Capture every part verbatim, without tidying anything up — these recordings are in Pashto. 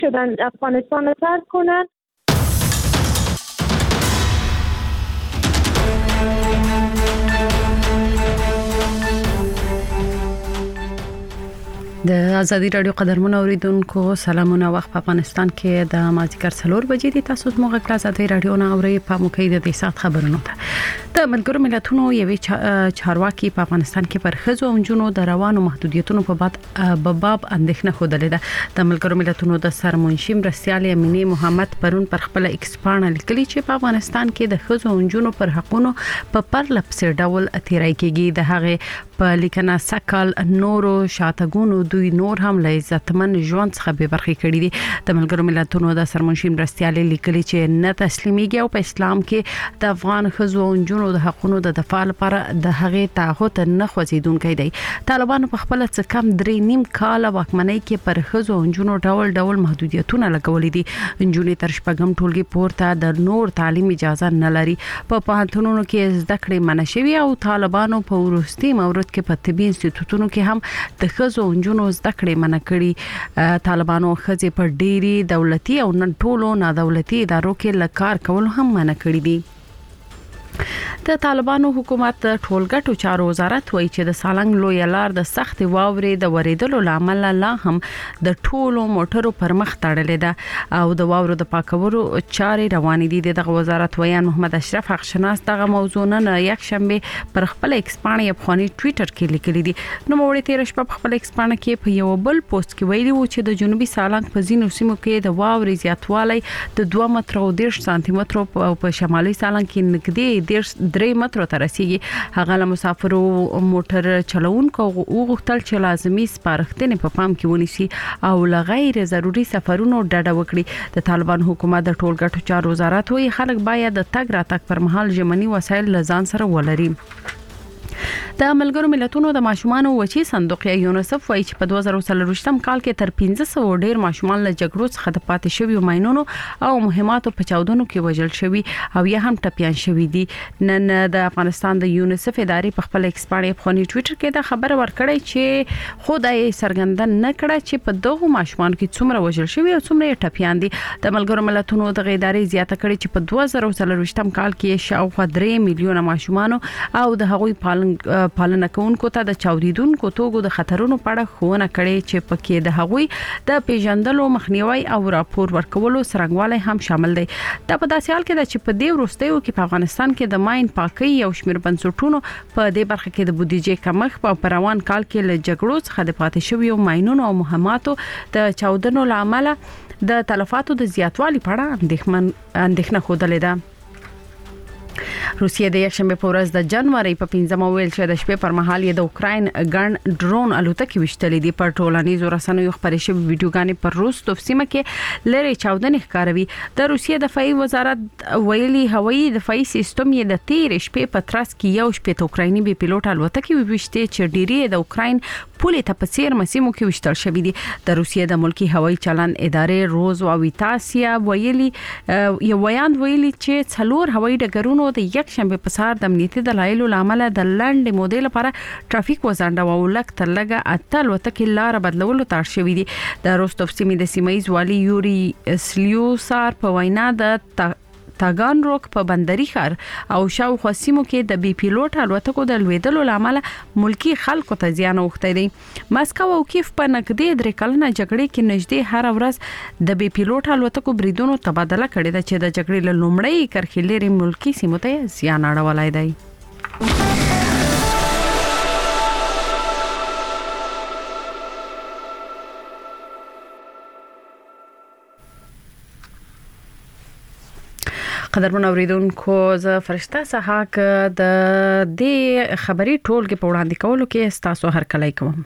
شدن افغانستان رو ترک کنن. د ازادي رادیو قدرمن اوریدونکو سلامونه. وخت په افغانستان کې د مازیګر څلور بجې د تاسو موږ کله ازادي رادیو نه اوري په موکې د دې سات خبرونه ده. د ملګرو ملتونو یوې چارواکي په افغانستان کې پر ښځو او نجونو د روانو محدودیتونو په باب باب اندېښنه خوده ده. د ملګرو ملتونو د سرمنشي مرستيال امینه محمد پرون پر خپل ایکس پاڼه لیکلي چې په افغانستان کې د ښځو او نجونو پر حقوقو په پرلپسې ډول اتیرای کېږي. د هغه په لیکنه سکل نورو شاتګونو دوی نور هم له عزتمن ژوند څخه به برخې کړي دي. د ملګرو ملتونو د سرمنشي مرستيال لیکلي چې نه تسلیميږي او په اسلام کې د افغان ښځو او نجونو د حقوقو د دفاع لپاره د هغه تعهد نه خوځیدونکي دي. طالبانو په خپل څه کم درې نیم کال واکمنۍ کې پر ښځو او نجونو ډول ډول محدودیتونه لګولې دي. نجونې تر شپږم ټولګي پورته د نور تعلیم اجازه نه لري. په پوهنتونونو کې زده کړې منع شوي او طالبانو په وروستي مورد کې په طبي انسټیټوټونو کې هم د ښځو او نجونو زده کړې منع کړي. طالبانو ښځې په ډېری دولتي او نن ټولو نادولتي ادارو کې لکار کول هم منع کړي دي. د طالبانو حکومت ټولګټو چارو وزارت وایي چې د سالنګ لوی لار د سخت واورې د وریدلو لامل لا هم د ټولو موټرو پر مخ تړلې ده او د واورو د پاکولو چارې روانې دي. دغه وزارت ویان محمد اشرف حقشناس دغه موضوع نن یک شنبه پر خپل ایکس پاڼه افغاني ټوئیټر کې لیکلي دي. نو موړې تیر شپه په خپل ایکس پاڼه کې په یو بل پوسټ کې ویلي وو چې د جنوبي سالنګ په ځینو سیمو کې د واورې زیاتوالی د دوه متر او ډېر سانتي متر او په شمالي سالنګ کې نږدې ډېر درې مترو ته رسیدي. هغه له مسافرو موټر چلوونکو وغوښتل چې لازمي سپارښتنې په پام کې ونیسي او له غیر ضروري سفرونو ډډه وکړي. د طالبان حکومت د ټولګټو چارو وزارت وایي خلک باید د تګ راتګ پر مهال ژمني وسایل له ځان سره ولري. د ملګرو ملتونو د ماشومان وچی صندوق یا یونیسف وایي چې په دوه زره څلرویشتم کال کې تر پنځه سوه ډیر ماشومان له جګړو څخه د پاتې شویو ماینونو او مهماتو په چاودنو کې وژل شوي او یا هم ټپيان شوي دي. نن د افغانستان د یونیسف ادارې په خپل ایکس پاڼه افغاني ټوئیټر کې د خبر ورکړی چې خدای څرګندن نه کړ چې په دغه ماشومان کې څومره وژل شوي او څومره ټپيان دي. د ملګرو ملتونو د ادارې زیاته کړی چې په دوه زره څلرویشتم کال کې شاوخوا درې میلیونه ماشومان او د هغوی پالن پالنه کوونکو ته د چاودیدونکو توګو د خطرونو په اړه ښوونه کړي چې پکې د هغوی د پیژندلو مخنیوي او راپور ورکولو څرنګوالی هم شامل دی. دا په داسې حال کې ده چې په دې وروستیو کې په افغانستان کې د ماین پاکۍ او شمیر بنسټونو په دې برخه کې د بودیجې کمښت په روان کال کې له جګړو څخه د پاتې شویو ماینونو او مهماتو د چاودنو لامل د تلفاتو د زیاتوالي په اړه اندېښنه خوده ده. روسیه د یک شنبه په ورځ د جنوري په پنځمه ویل چې د شپې پر مهال د اوکراین ګڼ ډرون الوتکې وشتلې دي. پر ټولنیزو رسنیو خبرې شوې ویډیوګانې پر روستوف سیمه کې لری چاودنې ښکاروي. د روسیه دفاعي وزارت ویلي هوایي دفاعي سیستم یې د تیر شپې په ترڅ کې یو شپې اوکرایني بي پيلوټ الوتکې وشتې چې ډيري د اوکراین پولې ته په څیر مسیمو کې وشتل شوې دي. د روسیه د ملکی هوایي چلند ادارې روز او ویتاسیا ویلي یو بیان ویلي چې څلور هوایي ډګرونو د یک شنبه په سهار د امنیتي دلایلو لامل د لنډ مودې لپاره ټرافیک وزنده او لک تر لګه اتل وتکې لار بدلولو ته اړ شوې دي. د روستوف سیمې د سیمایي والي یوري سلیوسار په وینا د تاګان روک په بندري ښار او شاوخوا سیمو کې د بي پيلوټ الوتکو د لویدلو لامل ملکی خلکو ته زیان اوښتی دی. مسکو او کیف په نږدې درې کلنه جګړې کې نږدې هر ورځ د بي پيلوټ الوتکو بریدونو تبادله کړې ده چې د جګړې له لومړۍ کرښې لري ملکی سیمو ته زیان اړولی دی. قدرمن اوریدونکو زه فرشته سحاق د دې خبري ټولګي په وړاندې کولو کې تاسو هر کله کوم.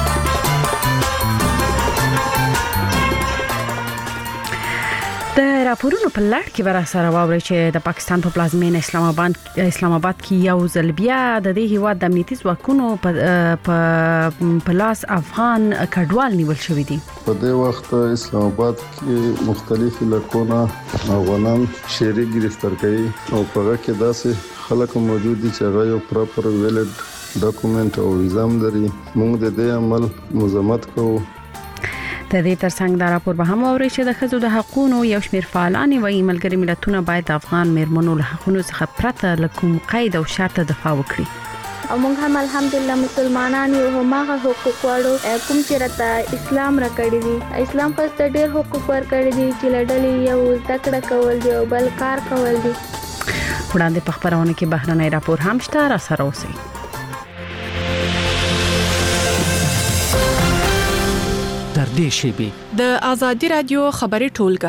د راپورونو په لړ کې ورا سره واوري چې د پاکستان په پلازمین اسلام آباد اسلام آباد کې یو ځل بیا د دې هیواد د امنیتي ځواکونو په پلاس افغان کډوال نیول شوې دي. په دې وخت اسلام آباد کې مختلف علاقونه افغانان شهري گرفتار کړي او په هغه کې داسې خلک موجود دي چې هغه یو پراپر ویلډ ډاکومنت او ویزام لري. موږ د دې عمل مزاحمت کوو. د دې ترڅنګ دا راپور به هم اوري چې د ښځو د حقوقو یو شمېر فعالان وایي ملګري ملتونه باید د افغان میرمنو له حقوقو څخه پرته له کوم قید او شرط دفاع وکړي. او موږ هم الحمدلله مسلمانان یو هماغه حقوق وړو کوم چې راته اسلام راکړی دی. اسلام خاص ته ډېر حقوق ورکړي دي چې لړلې یو ذکر کول دی او بل کار کول دي. وړاندې په خبرونه کې بهرنی راپور هم شته، را سره اوسئ. در دې شیبې د آزادي رادیو خبري ټولګه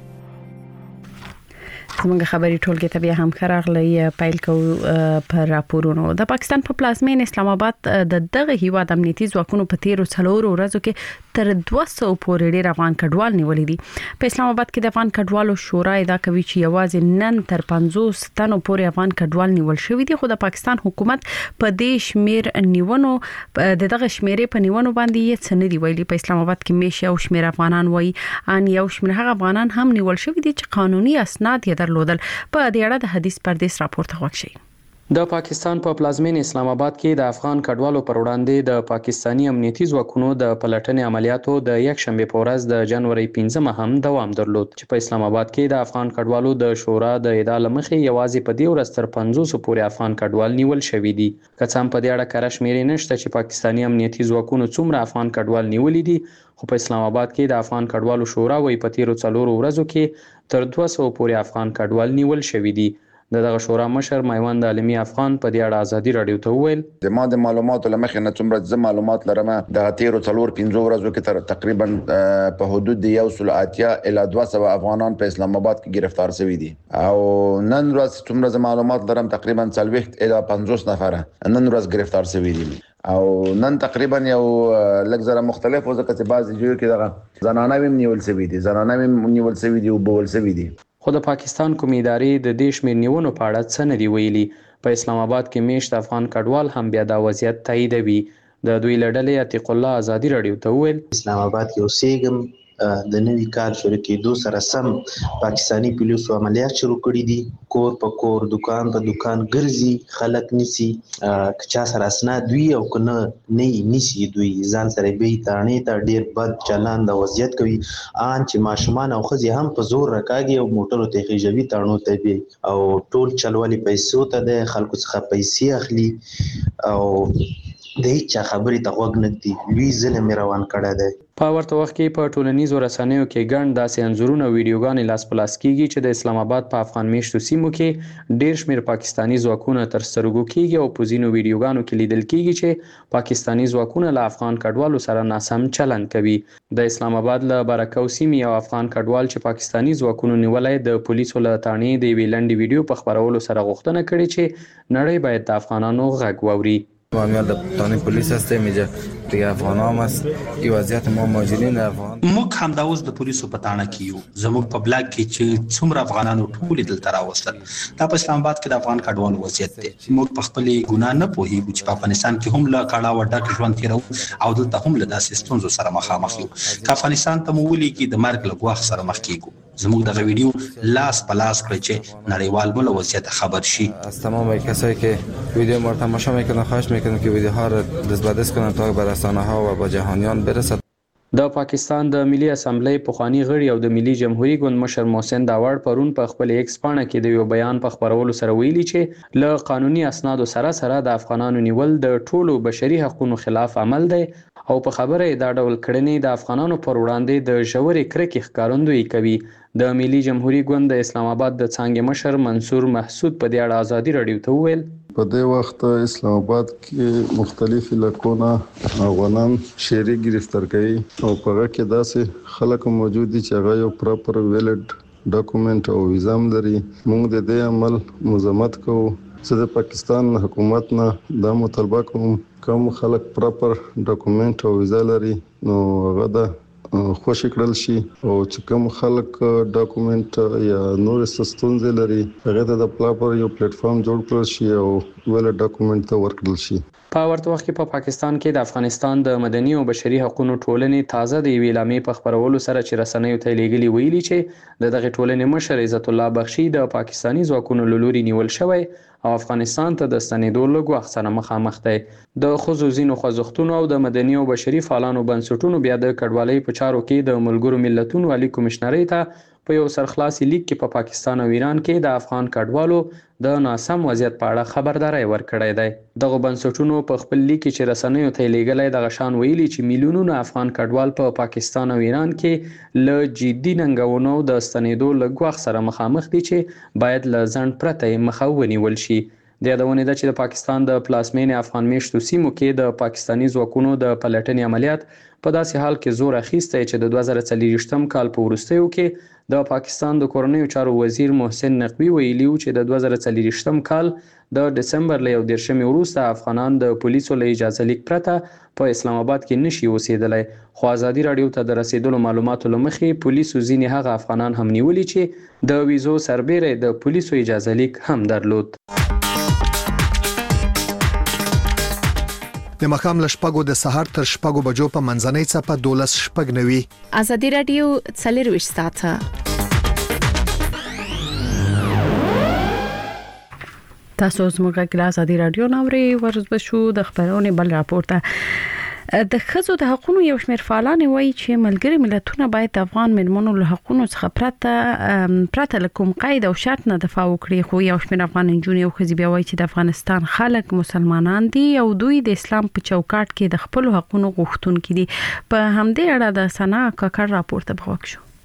زموږ خبري ټولګه ته بیا هم خراغلی پایل کو پر راپورونو. د پاکستان په پلازمین اسلام آباد د دغه هیواد امنیتي ځواکونو په تیرو څلورو ورځو کې تر دوه سوه پورې ډېر افغان کډوال نیولې دي. په اسلام آباد کې د افغان کډوالو شورا ادعا کوي چې یوازې نن تر پنځوس تنو پورې افغان کډوال نیول شوی دي، خو د پاکستان حکومت په دې شمیر نیونو د دغه شمیرې په نیونو باندې یې څه نه دی ویلي. په اسلام آباد کې میشه او شمیر افغانان وایي ان یو شمیر هغه افغانان هم نیول شوی دي چې قانوني اسناد یې درلودل. په دې اړه د حدیث پردیس راپور ته وښیي. د پاکستان په پلازمین اسلام آباد کې د افغان کډوالو پر وړاندې د پاکستانی امنیتي ځواکونو د پلټنې عملیاتو د یک شنبه په ورځ د جنوري پنځمه هم دوام درلود چې په اسلام آباد کې د افغان کډوالو د شورا د ادعا لمخې یوازې په دې ورځ تر پنځوس پورې افغان کډوال نیول شوی دي. که څه هم په دې اړه کره شمیرې نشته چې پاکستانی امنیتي ځواکونو څومره افغان کډوال نیولي دي، خو په اسلام آباد کې د افغان کډوالو شورا وايي په تیرو څلورو ورځو کې تر دوه سوه پورې افغان کډوال نیول شوی دي. دغه شورا مشر میوند عالمي افغان په دې اړه ازادي رادیو ته وویل د ما د معلوماتو لمخې نه څومره زه معلومات لرم د تیرو څلور پنځو ورځو کې تر تقریبا په حدود د یو سل اتیا الی دوه سوه افغانان په اسلام آباد کې گرفتار شوي دي او نن ورځ څومره زه معلومات لرم تقریبا څلوېښت الی پنځوس نفر نن ورځ گرفتار شوي دي او نن تقریبا یو لږ زره مختلف وځکه چې بعضې ځایو کې دغه زنانه هم نیول شوي دي زنانه هم نیول شوي دي او بول شوي دي. خو د پاکستان کومې ادارې د دې شمېر نیونو په اړه څه نه دي ویلي. په اسلام آباد کې میشت افغان کډوال هم بیا دا وضعیت تاییدوي. د دوی له ډلې عتیق الله ازادي رادیو ته وویل اسلام آباد کې اوسېږم، د نوي کال شروع کېدو سره سم پاکستانی پولیسو عملیات شروع کړي دي. کور په کور دکان په دکان ګرځي، خلک نیسي، که چا سره اسناد وي او که نه نه یې نیسي دوی ځان سره بیایي تاڼې ته. ډېر بد چلند او وضعیت کوي ان چې ماشومان او ښځې هم په زور راکاږي او موټرو ته یې خېژوي تاڼو ته بیایي او ټول چل ولې پیسو ته دی، خلکو څخه پیسې اخلي او د هیچا خبرې ته غوږ نه ږدي. لوی ظلم یې روان کړی دی. په ورته وخت کې په ټولنیزو رسنیو کې ګڼ داسې انځورونه او ویډیوګانې لاس په لاس کېږي چې د اسلام آباد په افغان میشتو سیمو کې ډېر شمېر پاکستاني ځواکونه تر سترګو کېږي او په ځینو ویډیوګانو کې لیدل کېږي چې پاکستاني ځواکونه له افغان کډوالو سره ناسم چلند کوي. د اسلام آباد له برکو سیمې یو افغان کډوال چې پاکستاني ځواکونو نیولی د پولیسو له تاڼې د یوې لنډې ویډیو په خپرولو سره غوښتنه کړې چې نړۍ باید د افغانانو غږ واوري. معامل د پلیس هستیم اینجا دیگه افغان هم هست ای وضعیت ما مهاجرین افغان موږ هم دا اوس د پولیسو په تاڼه کې یو. زموږ په بلاک کې چې څومره افغانانو ټول دلته راوستل دا په اسلام آباد کې د افغان کډوالو وضعیت دی. موږ په خپل ګناه نه پوهیږو چې په افغانستان کې هم له کړاو ډک ژوند تیرو او دلته هم له داسې ستونزو سره مخامخ یو. که افغانستان ته مو ولیکي د مرګ له ګواښ سره مخ کیږو. زموږ دغه ویډیو لاس په لاس کړئ چې نړیوال مو له وضعیت خبر شي. از تمام کسایی که ویدیو ما رو تماشا میکنن خواهش میکنم که ویدیوها رو دستبردست کنن تا به رسانه ها و با جهانیان برسد. د پاکستان د ملي اسمبلی پخوانی غړي او د ملي جمهوریت ګوند مشر محسن داوړ پرون په خپل ایکس پاڼه کې د یو بیان په خبرولو سره ویلي چې له قانوني اسنادو سره سره د افغانانو نیول د ټولو بشري حقوقو خلاف عمل دی او په خبره دا ډول کړنې د افغانانو پر وړاندې د ژورې کرکې ښکارندویي کوي. د ملي جمهوریت ګوند د اسلام آباد د څانګې مشر منصور محسود په دې اړه ازادي رادیو ته وویل په دې وخت اسلام آباد کې مختلف علاقونه افغانان شهري گرفتار کړي او په هغه کې داسې خلک موجود دي چې هغه یو پراپر ویلډ ډاکومنت او ویزام لري. موږ د دې عمل مزاحمت کوو. زه د پاکستان حکومت نه دا مطالبه کوم کوم خلک پراپر ډاکومنت او ویزا لري نو هغه د خوشی کړل شي او چې کوم خلک ډاکومنت یا نور ستونزې لري هغه ته د پلاپر یو پلیټ فارم جوړ کړل شي او ول ډاکومنت ته ورکړل شي. په ورته وخت کې په پا پاکستان کې د افغانستان د مدني او بشري حقوقو ټولنې تازه د ویلامې په خبرولو سره چې رسنیو ته لیږلي ویلي چې د دغه ټولنې مشر عزت الله بخشي د پاکستاني ځواکونو لوري نیول شوی او افغانستان ته د ستنېدو له ګواښ سره مخامخ دی. د ښځو ځینو خوځښتونو او د مدني او بشري فعالانو بنسټونو بیا د کډوالۍ په چارو کې د ملګرو ملتونو عالی کمشنرۍ ته په یو سرخلاصي لیک کې په پا پاکستان او ایران کې د افغان کډوالو د ناسم وضعیت په اړه خبرداري ورکړې ده. دغه بنسټونو په خپل لیک کې چې رسنیو ته لیږلای د غشان ویلي چې میلیونونه افغان کډوال په پا پاکستان او ایران کې له جدي ننګونو د ستنېدو له ګواښ سره مخامخ دي چې باید له ځنډ پرته مخه ونیول شي. د یادونې ده چې د پاکستان د پلازمینې افغان میشتو سیمو کې د پاکستاني ځواکونو د پلټنې عملیات په داسې حال کې زور اخیستی چې د دوه زره څلوېښتم کال په وروستیو کې د پاکستان د کورنیو چارو وزیر محسن نقوی ویلي و چې د دوه زره څلوېښتم کال د دسمبر له یو دېرشمې وروسته افغانان د پولیسو له اجازه لیک پرته په اسلام آباد کې نشي اوسېدلی. خو ازادي راډیو ته د رسیدلو معلوماتو له مخې پولیسو ځینې هغه افغانان هم نیولي چې د ویزو سربیره د پولیسو اجازه لیک هم درلود. د مخام لشپګو د سحر تر شپګو بجو په منځنۍ چپه دولس شپګ نوي. ازادي راډیو څلرويشت ساعته. تاسو زموږ غږ ازادي راډیو نوري ورزبشو د خبرونه بل راپورته د ښځو د حقوقو یو شمېر فعالان وایي چې ملګري ملتونه باید د افغان مېرمنو له حقوقو څخه پرته پرته له کوم قید او شرط نه دفاع وکړي. خو یو شمېر افغان نجونې او ښځې بیا وایي چې د افغانستان خلک مسلمانان دي او دوی د اسلام په چوکاټ کې د خپل حقوقو غوښتونکي دي. په همدې اړه د سنا کاکړ راپورته بغوښ شو.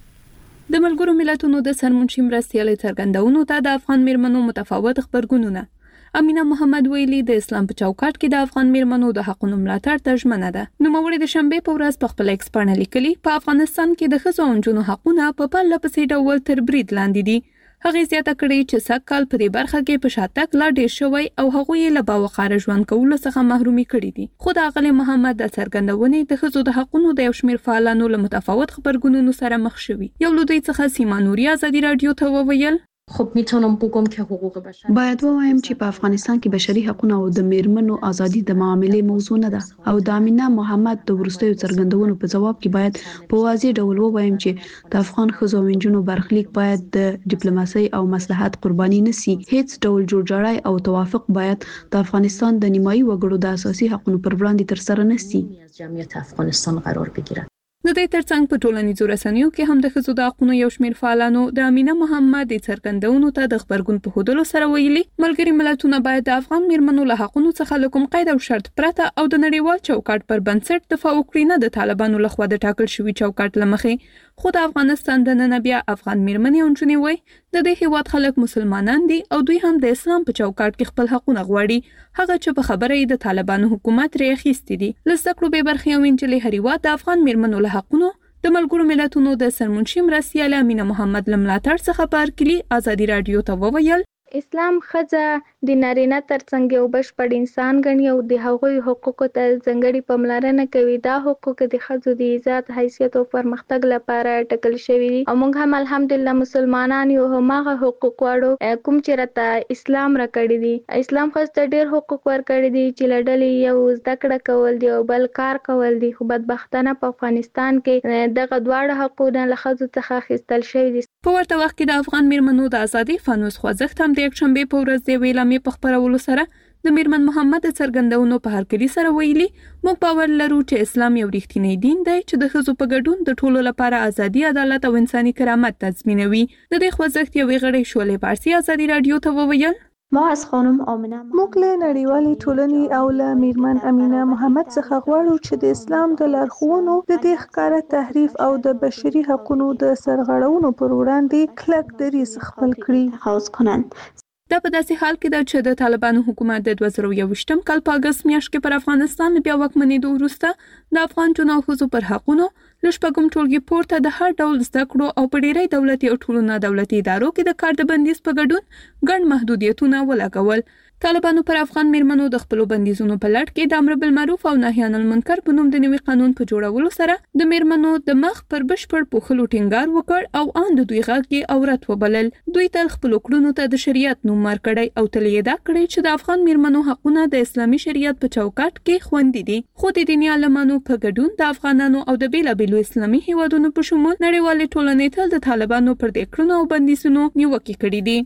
د ملګرو ملتونو د سرمنشي مرستیالۍ څرګندونو ته د افغان مېرمنو متفاوت خبرګونونه. امینه محمد ویلي د اسلام په چوکاټ کې د افغان مېرمنو د حقوقو ملاتړ ته ژمنه ده. نوموړي د شنبه په ورځ په خپل ایکس باندې لیکلي په افغانستان کې د ښځو او نجونو حقوقونه په پرله پسې ډول تر برید لاندې دي. هغه زیاته کړې چې سږ کال په دې برخه کې په شاتګ لا ډېر شوی او هغوی له باوقاره ژوند کولو څخه محرومي کړي دي. خو د اغلی محمد د څرګندونې د ښځو د حقوقو د یو شمېر فعالانو له متفاوت خبرګونونو سره مخ شوي. یو له دوی څخه سیما نوري ازادي راډیو ته وویل خب میتونم بگم که حقوق بشر باید ووایم چې په افغانستان کې بشري حقوق او د میرمنو ازادي د معاملې موضوع نه ده او د امینه محمد د ورستیو څرګندونو په جواب کې باید په واضح ډول ووایم چې د افغان ښځو او نجونو برخلیک باید د ډیپلوماسي او مصلحت قرباني نشي. هیڅ ډول جوړجاړی او توافق باید د افغانستان د نیمایي وګړو د اساسي حقوقو پر وړاندې تر سره نشي. جمعیت افغانستان قرار بگیرد. د دې ترڅنګ په ټولنیزو رسنیو کې هم د ښځو د حقوقو یو شمېر فعالانو د امینه محمد د څرګندونو ته د خبرګون په ښودلو سره ویلي ملګري ملتونه باید د افغان مېرمنو له حقوقو څخه له کوم قید او شرط پرته او د نړیوال چوکاټ پر بنسټ دفاع وکړي، نه د طالبانو لخوا د ټاکل شوي چوکاټ له مخې. خو د افغانستان د نن بیا افغان مېرمنې او نجونې وایي د دې هېواد خلک مسلمانان دي او دوی هم د اسلام په چوکاټ کې خپل حقونه غواړي، هغه چې په خبره یې د طالبانو حکومت رې اخیستي دي. له زده کړو بې برخې او نجلۍ هر هېواد د افغان مېرمنو له حقونو د ملګرو ملتونو د سرمنشي مرستیاله امینه محمد له ملاتړ څخه په هرکلي ازادي راډیو ته وویل اسلام ښځه د نارینه ترڅنګ یو بشپړ انسان ګڼي او د هغوی حقوقو ته ځانګړې پاملرنه کوي. دا حقوق د ښځو د عزت، حیثیت او پرمختګ لپاره ټاکل شوي دي او موږ هم الحمدلله مسلمانان یو هماغه حقوق غواړو کوم چې راته اسلام راکړي دي. اسلام ښځو ته ډېر حقوق ورکړي دي چې له ډلې یو زده کړه کول دي او بل کار کول دي، خو بدبختانه په افغانستان کې دغه دواړه حقونه له ښځو څخه اخیستل شوي دي. په ورته وخت کې د افغان مېرمنو د ازادۍ فانوس خوځښت هم د یکشنبې په ورځ د یوې اعلامیې په خپرولو سره د میرمن محمد د څرګندونو په هرکلي سره ویلي موږ باور لرو چې اسلام یو رښتینی دین دی چې د ښځو په ګډون د ټولو لپاره ازادي، عدالت او انساني کرامت تضمینوي. د دې خوځښت یوې غړي شعلې پارسي ازادي راډیو ته وویل ما از خانم آمنه موږ له نړیوالې ټولنې او له میرمن امینه محمد څخه غواړو چې د اسلام د لارښوونو د دې ښکاره تحریف او د بشري حقوقو د سرغړونو پر وړاندې کلک دریځ خپل کړي. خاص کنند دا په داسې حال کې ده چې د طالبانو حکومت د دوه زره یوویشتم کال په اګست میاشت کې پر افغانستان بیا واکمنېدو وروسته د افغان نجونو او ښځو پر حقونو له شپږم ټولګي پورته د هر ډول زده کړو او په ډېری دولتي او ټولو نه دولتي ادارو کې د کار د بندیز په ګډون ګڼ محدودیتونه ولګول. طالبانو پر افغان میرمنو د خپل بندیزونو په لړ کې د امر بالمعروف او نهي عن المنکر په نوم د نوي قانون په جوړولو سره د میرمنو د مخ پر بشپړ پوښلو ټینګار وکړ او ان د دوی غږ عورت وبلل. دوی تل خپل کړنو ته د شریعت نوم ورکړی او تل یې دا کړی چې د افغان میرمنو حقونه د اسلامي شریعت په چوکاټ کې خوندي دي. خو د دیني عالمانو په ګډون د افغانانو او د بیلابیلو اسلامي هیوادونو په شمول نړیوالې ټولنې تل د طالبانو پر دې کړنو او بندیزونو نیوکې کړې دي.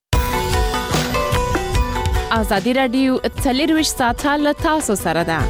ازادي راډیو څلرویشت ساعته له تاسو سره ده.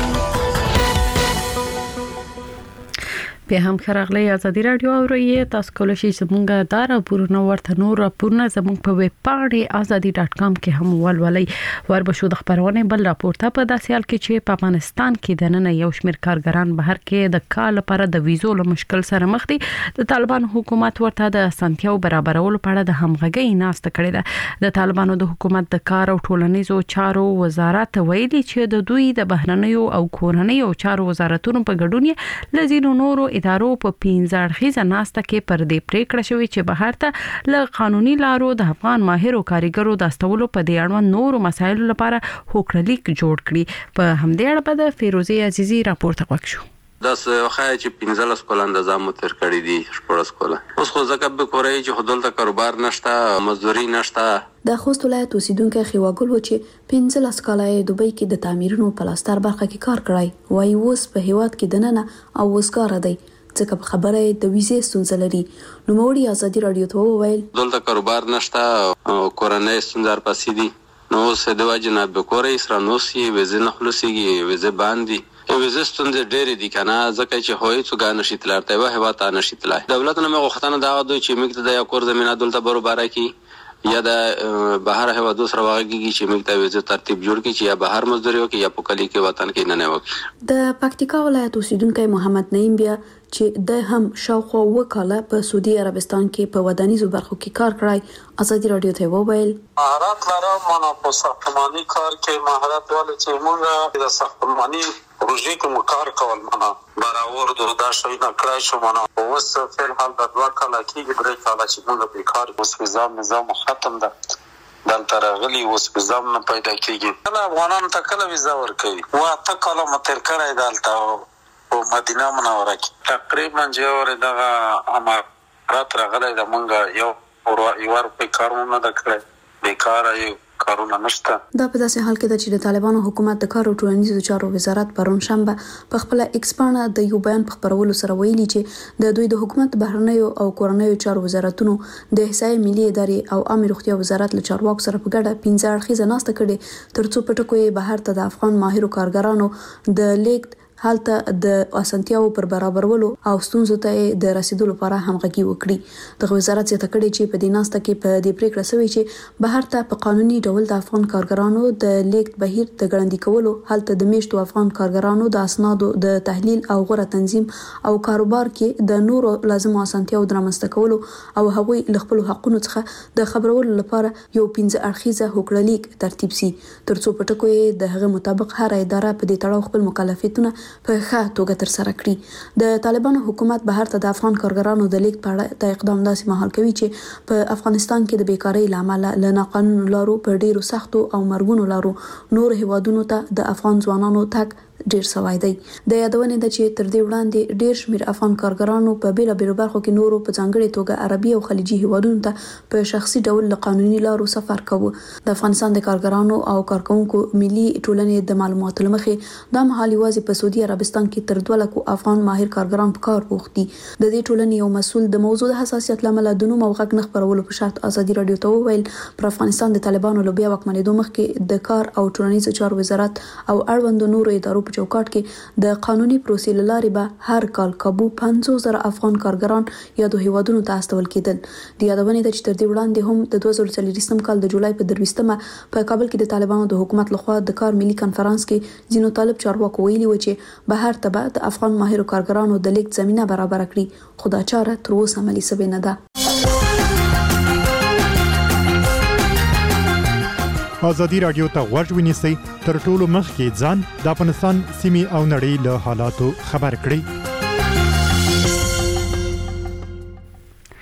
په هم خراغلی ازادي راډیو او رایه تاسو کولای شئ زموږه دار پورنه ورته نور پورنه زموږ په ویب پاڼه ازادي ډاټ کام کې هم ولولئ. ور بشو د خبرونه بل راپورته په داسې حال کې چې په افغانستان کې د نن یو شمېر کارګران بهر کې د کال لپاره د ویزو له مشکل سره مخ دي. د طالبان حکومت ورته د اسانتیاو برابرولو په اړه د همغږۍ ناسته کړې ده. د طالبانو د حکومت د کار او ټولنیزو چارو وزارت ویلي چې د دوی د بهرنیو او کورنیو چارو وزارتونو په ګډون لزینو نورو ادارو په پنځه اړخیزه ناسته کې پر دې پریکړه شوې چې بهر ته له قانوني لارو د افغان ماهرو کاریګرو د استولو په دې اړوند نورو مسایلو لپاره هوکړلیک جوړ کړي. په همدې اړه به د فیروزي عزیزي راپورته وکړو. داس خای چې پنځلس کول اندازه مو تر کړی دي شپږ کول. اوس خو ځکه به کورای چې خودل ته کاروبار نشته، مزدوري نشته. د خوست ولایت اوسیدونکو خیواګل و چې پنځلس کاله یې دوبۍ کې د تعمیرونو په لاستر برخه کې کار کړی. وایي اوس په هیواد کې دننه او وسګار دی ځکه په خبره د ویزې ستونزه لري. نو موړي ازادي راډیو ته وویل دلته کاروبار نشته او کورنۍ ستونزې پسې دي. نو اوس د واجب نه به کورې سره نو سي ویزې نه خلاصيږي، ویزې باندې ویزې ستونزې ډېرې دي کنه ځکه چې هوی څو غا نشي تلارته وه هوا ته نشي تلای. دولت نه مغه ختنه دا دوی چې مګ د یو کور زمينه دلته برابر کی یا د بهر هوا دوسر واغږي چې موږ ته ویزه ترتیب جوړ کړي چې یا بهر مزدوري وکړي یا په کلی کې وطن کې نه نه وکړي. د پکتیکا ولایت اوسیدونکو محمد نعیم بیا چې د هم شاوخوا وکاله په سعودي عربستان کې په ودانیزو برخو کې کار کړی. ازادي راډیو ته وویل مهارت لرم مونږ په ساختماني کار کې مهارت ولې چې موږ د ساختماني پروژې کوم کار کول معنا برابر د دا شوی نه کړای شو معنا اوس فعل حال د دوه کاله کې درې کاله چې موږ په کار اوس نظام نظام ختم ده دلته راغلي اوس نظام نه پیدا کیږي. کله افغانان ته کله ویزا ورکوي وا ته کله متر کړای دلته او مدینه منوره کې تقریبا جوړ دغه امارات راغلی د مونږ یو او یو ور په کارونه د کړې بیکاره یو کارونه نشته. دا په داسې حال کې ده چې د طالبانو حکومت د کار او ټولنیزو چارو وزارت پرون شنبه په خپل ایکس پاڼه د یو بیان په خبرولو سره ویلي چې د دوی د حکومت بهرنیو او کورنیو چارو وزارتونو د احصایې ملي ادارې او عامه روغتیا وزارت له چارواکو سره په ګډه پنځه اړخیزه ناسته کړې ترڅو په ټکو یې بهر ته د افغان ماهرو کارګرانو د لیږد حالت د اسانتیاو پر برابرولو او ستونزو ته د رسیدلو لپاره همغږي وکړي. د وزارت څخه کړي چې په دیناسته کې په دې پریکړه شوې چې بهر ته په قانوني ډول د افغان کارګرانو د لیږد بهیر د ګړندې کولو حالت د میشتو افغان کارګرانو د اسنادو د تحلیل او غوړه تنظیم او کاروبار کې د نورو لازمو اسانتیاو درامسته کولو او هغوی له خپل حقوقو څخه د خبرولو لپاره یو پنځه اړخیزه هوکړلیک ترتیب سي ترڅو په ټکو یې د هغه مطابق هر اداره په دې تړاو خپل مکلفیتونه په ښه توګه تر سره کړي. د طالبانو حکومت بهر ته د افغان کارګرانو د لیک په اړه د اقدام داسې مهال کوي چې په افغانستان کې د بیکاری لامل له ناقانونه لارو په ډیرو سختو او مرګونو لارو نور هیوادونو ته د افغان ځوانانو تک ډیر سوای دی. د یادونه ده چې تر دې وړاندې ډیر شمیر افغان کارګرانو په بیل بیل برخو کې نورو په ځانګړي توګه عربي او خلیجي هیوادونو ته په شخصي ډول له قانوني لارو سفر کوي. د افغانستان د کارګرانو او کارکونکو ملي ټولنې د معلوماتو لمخې د محلي وازي په سعودي عربستان کې تر دوه لکو افغان ماهر کارګران په کار بوخت دي. د دې ټولنې یو مسول د موضوع د حساسیت لامل د نوم او غږ نه خبرولو په شرط ازادي راډیو ته وویل پر افغانستان د طالبانو لوبیا وکمنېدو مخکې د کار او ټولنیزو چارو وزارت او اړوند نورو ادارو په چوکاټ کې د قانوني پروسې لارې به هر کال کابو پنځوس زره افغان کارګران یادو هیوادونو ته استول کېدل. د یادونه ده چې تر دې وړاندې هم د دوه زره څلوېښتم کال د جولای په درویشتمه په کابل کې د طالبانو د حکومت لخوا د کار ملي کانفرنس کې ځینو طالب چارواکو ویلي و چې بهر ته به د افغان ماهرو کارګرانو د لیږد زمینه برابر کړي خو دا چاره تر اوسه عملي شوې نه ده. ازادي راډیو ته غوږ ونیسئ تر ټولو مخکې ځان د افغانستان سیمې او نړۍ له حالاتو خبر کړئ.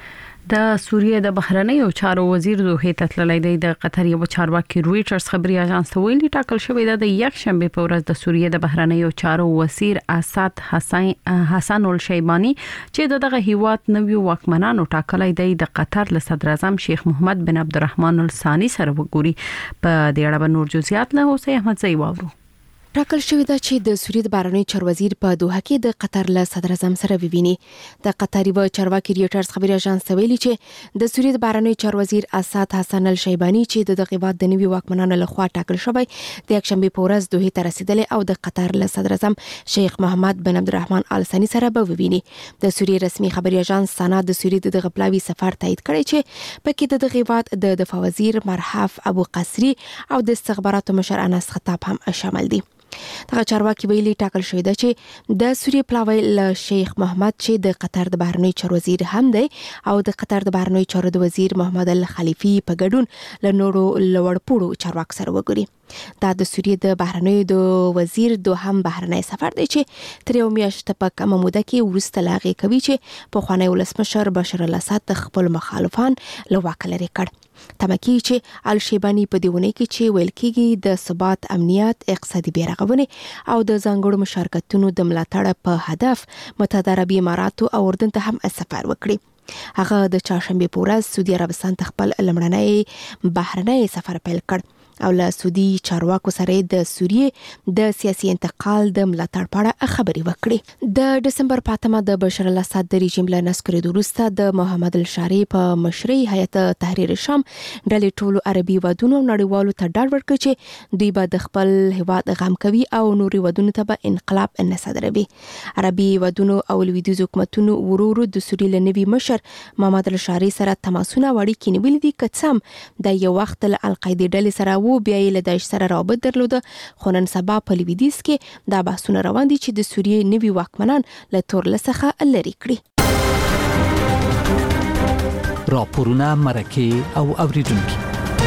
د سوریه د بهرنیو چارو وزیر دوه ته تللی دی. د قطر یو چارواکي رويټرز خبري اژانس ته ویلي ټاکل شوې ده د یک شنبه په ورځ د سوریه د بهرنیو چارو وزیر اسد حسین حسن الشیبانی چې دغه هیواد نویو واکمنانو ټاکلی دی د قطر له صدر اعظم شیخ محمد بن عبدالرحمن الثانی سره وګوري. په دې اړه نور جزئیات له حسین احمد زئی واورو. ټاکل شوې ده چې د سوریې د بهرنیو چارو وزیر په دوحه کې د قطر له صدر اعظم سره وویني. د قطر یو چارواکي رويټرز خبري اژانس ته ویلي چې د سوریې د بهرنیو چارو وزیر اسد حسن الشیبانی چې د هیواد د نوي واکمنانو لخوا ټاکل شوی د یک شنبه په ورځ دوحه ته رسیدلی او د قطر له صدر اعظم شیخ محمد بن عبدالرحمن الثانی سره به وویني. د سوریې رسمي خبري اژانس سنا د سوریې د غپلاوي سفر تایید کړی چې پکې د هیواد د دفاع وزیر مرحف ابو قصری او د استخباراتو مشر انس خطاب هم شامل دي. دغه چارواکي ویلي ټاکل شوی ده چې د سوریې پلاوی له شیخ محمد چې د قطر د بهرنیو چارو وزیر هم دی او د قطر د بهرنیو چارو د وزیر محمد الخلیفي په ګډون له نورو لوړپوړو چارواکو سره وګوري. دا د سوریې د بهرنیو د وزیر دوهم بهرنی سفر دی چې تر یو میاشت په کمه موده کې وروسته لاغې کوي چې په خوانی ولسمشر بشار الاسد خپل مخالفان له واک لري کړ. تمکی چې الشیبانی په دیونه کې چې ویل کېږي د ثبات، امنیت، اقتصادي بیرغونې او د ځانګړو مشارکتونو د ملاتړ په هدف متحده عربي اماراتو او اردن ته هم سفر وکړي. هغه د چهارشنبه په ورځ سعودي عربستان ته خپل لمړنی بهرنی سفر پیل کړ او له سعودي چارواکو سره د سوریې د سیاسي انتقال د ملاتړ په اړه خبري وکړي. د ډسمبر په اتمه د بشار الاسد د رژیم له نسکرېدو وروسته د محمد الشاري په مشرۍ هیئت تحریر شام ډلې ټولو عربي ودونو نړیوالو ته ډاډ ورکړ چې دوی به د خپل هیواد غم کوي او نوري ودونو ته به انقلاب نه صادروي. عربي ودونو او لویدیځ حکومتونو ورورو د سوریې له نوي مشر محمد الشاري سره تماسونه وړي کې نیولې دي کڅم د یو وخت له القاعده ډلې سره و بیا یې له داعش سره رابط درلوده. خو نن سبا په لویدیځ کې دا بحثونه روان دي چې د سوریې نوي واکمنان له تورله څخه لرې کړي. راپورونه مرکه او اوریدونکو.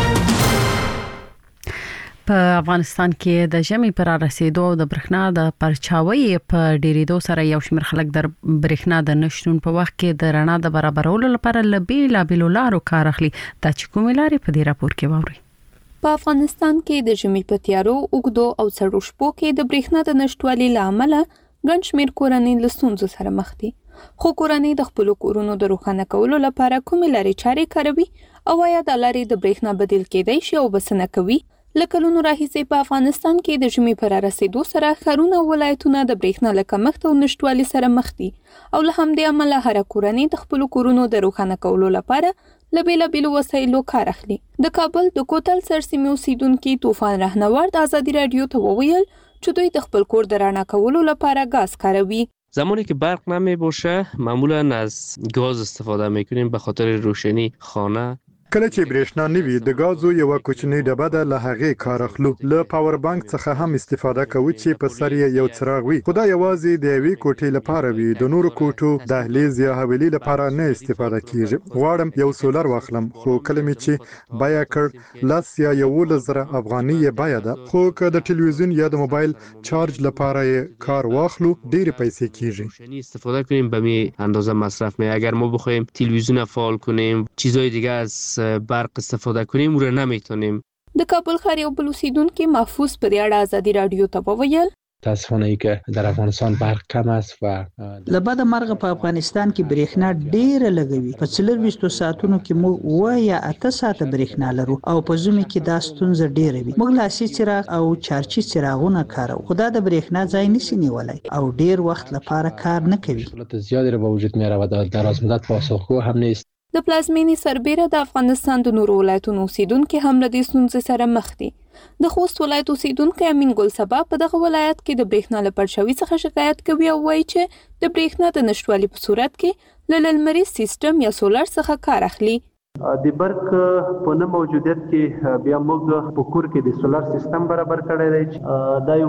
په افغانستان کې د ژمي پر رسیدو د برېښنا د پرچاوي په ډیریدو سره یو شمېر خلک د برېښنا د نشټون په وخت کې د رڼا د برابرولو لپاره لبي لابلو لارو کار اخلي. دا چې کومې لارې په دې راپور کې واوري. په افغانستان کې د ژمي په تیارو اوږدو او سړو شپو کې د برېښنا د نشټوالي لامل ګڼ شمېر کورنۍ له ستونزو سره مخ دي. خو کورنۍ د خپل کورونو د روښانه کولو لپاره کومې لارې چارې کاروي او آیا د لارې د برېښنا بدیل کېدای شي او بسنه کوي؟ لکلونو راهیسې په افغانستان کې د ژمي پر رسیدو سره ښارونه او ولایتونه د برېښنا له کمښت او نشټوالي سره مخ دي او له همدې امله هر کورنۍ د خپل کورونو د روښانه کولو لپاره له بیلابیلو وسایلو کار اخلي. د کابل د کوتل سرسیمې اوسیدونکي طوفان رهنورد ازادي رادیو ته وویل چې دوی د خپل کور د رڼا کولو لپاره گاز کاروي. زمانی که برق نمی باشه معمولا از گاز استفاده میکنیم به خاطر روشنی خانه. کله چې برېښنا نوي د غازو یو کوچنی ډبه ده له هغې کار اخلو. له پاور بانک څخه هم استفاده کوو چې په سر یې یو څراغ وي. خو دا یوازې د یوې کوټې لپاره وي، د نورو کوټو دهلیز یا حویلي لپاره نه استفاده کیږي. غواړم یو سولر واخلم خو کله مې چې بیا کړ لاس یا یولس زره افغانۍ یې بیا ده. خو که د ټلویزیون یا د موبایل چارج لپاره یې کار واخلو ډېرې پیسې کیږي. روشنی استفاده کنیم به می اندازه مصرف می. اگر ما بخوایم تلویزیون فعال کنیم چیزای دیگه از برق استفاده کنیم او را نمیتونیم. د کابل ښار یو بل اوسیدونکي محفوظ په دې اړه ازادي رادیو ته وویل متاسفانه ای که در افغانستان برق کم است و لبد مرغ په افغانستان کې برېښنا ډېره لګوي. په څلور ویشتو ساعتونو کې موږ اوه یا اته ساعته برېښنا لرو او په ژمي کې دا ستونزه ډېره وي. موږ لاسي څراغ او چارجي څراغونه کاروو خو دا د برېښنا ځای نشي نیولی او ډېر وخت لپاره کار نه کوي. مشکلات زیادی را به وجود میاره و در دراز مدت پاسخگو هم نیست. د پلازمینې سربېره د افغانستان د نورو ولایتونو اوسیدونکي هم له دې ستونزې سره مخ دي. د خوست ولایت اوسیدونکی امین ګل سبا په دغه ولایت کې د برېښنا له پرچاوي څخه شکایت کوي او وایي چې د برېښنا د نشټوالي په صورت کې له لمریز سیستم یا سولر څخه کار اخلي. د برق په نه موجودیت کې بیا موږ په کور کې د سولر سیستم برابر کړی دی. دا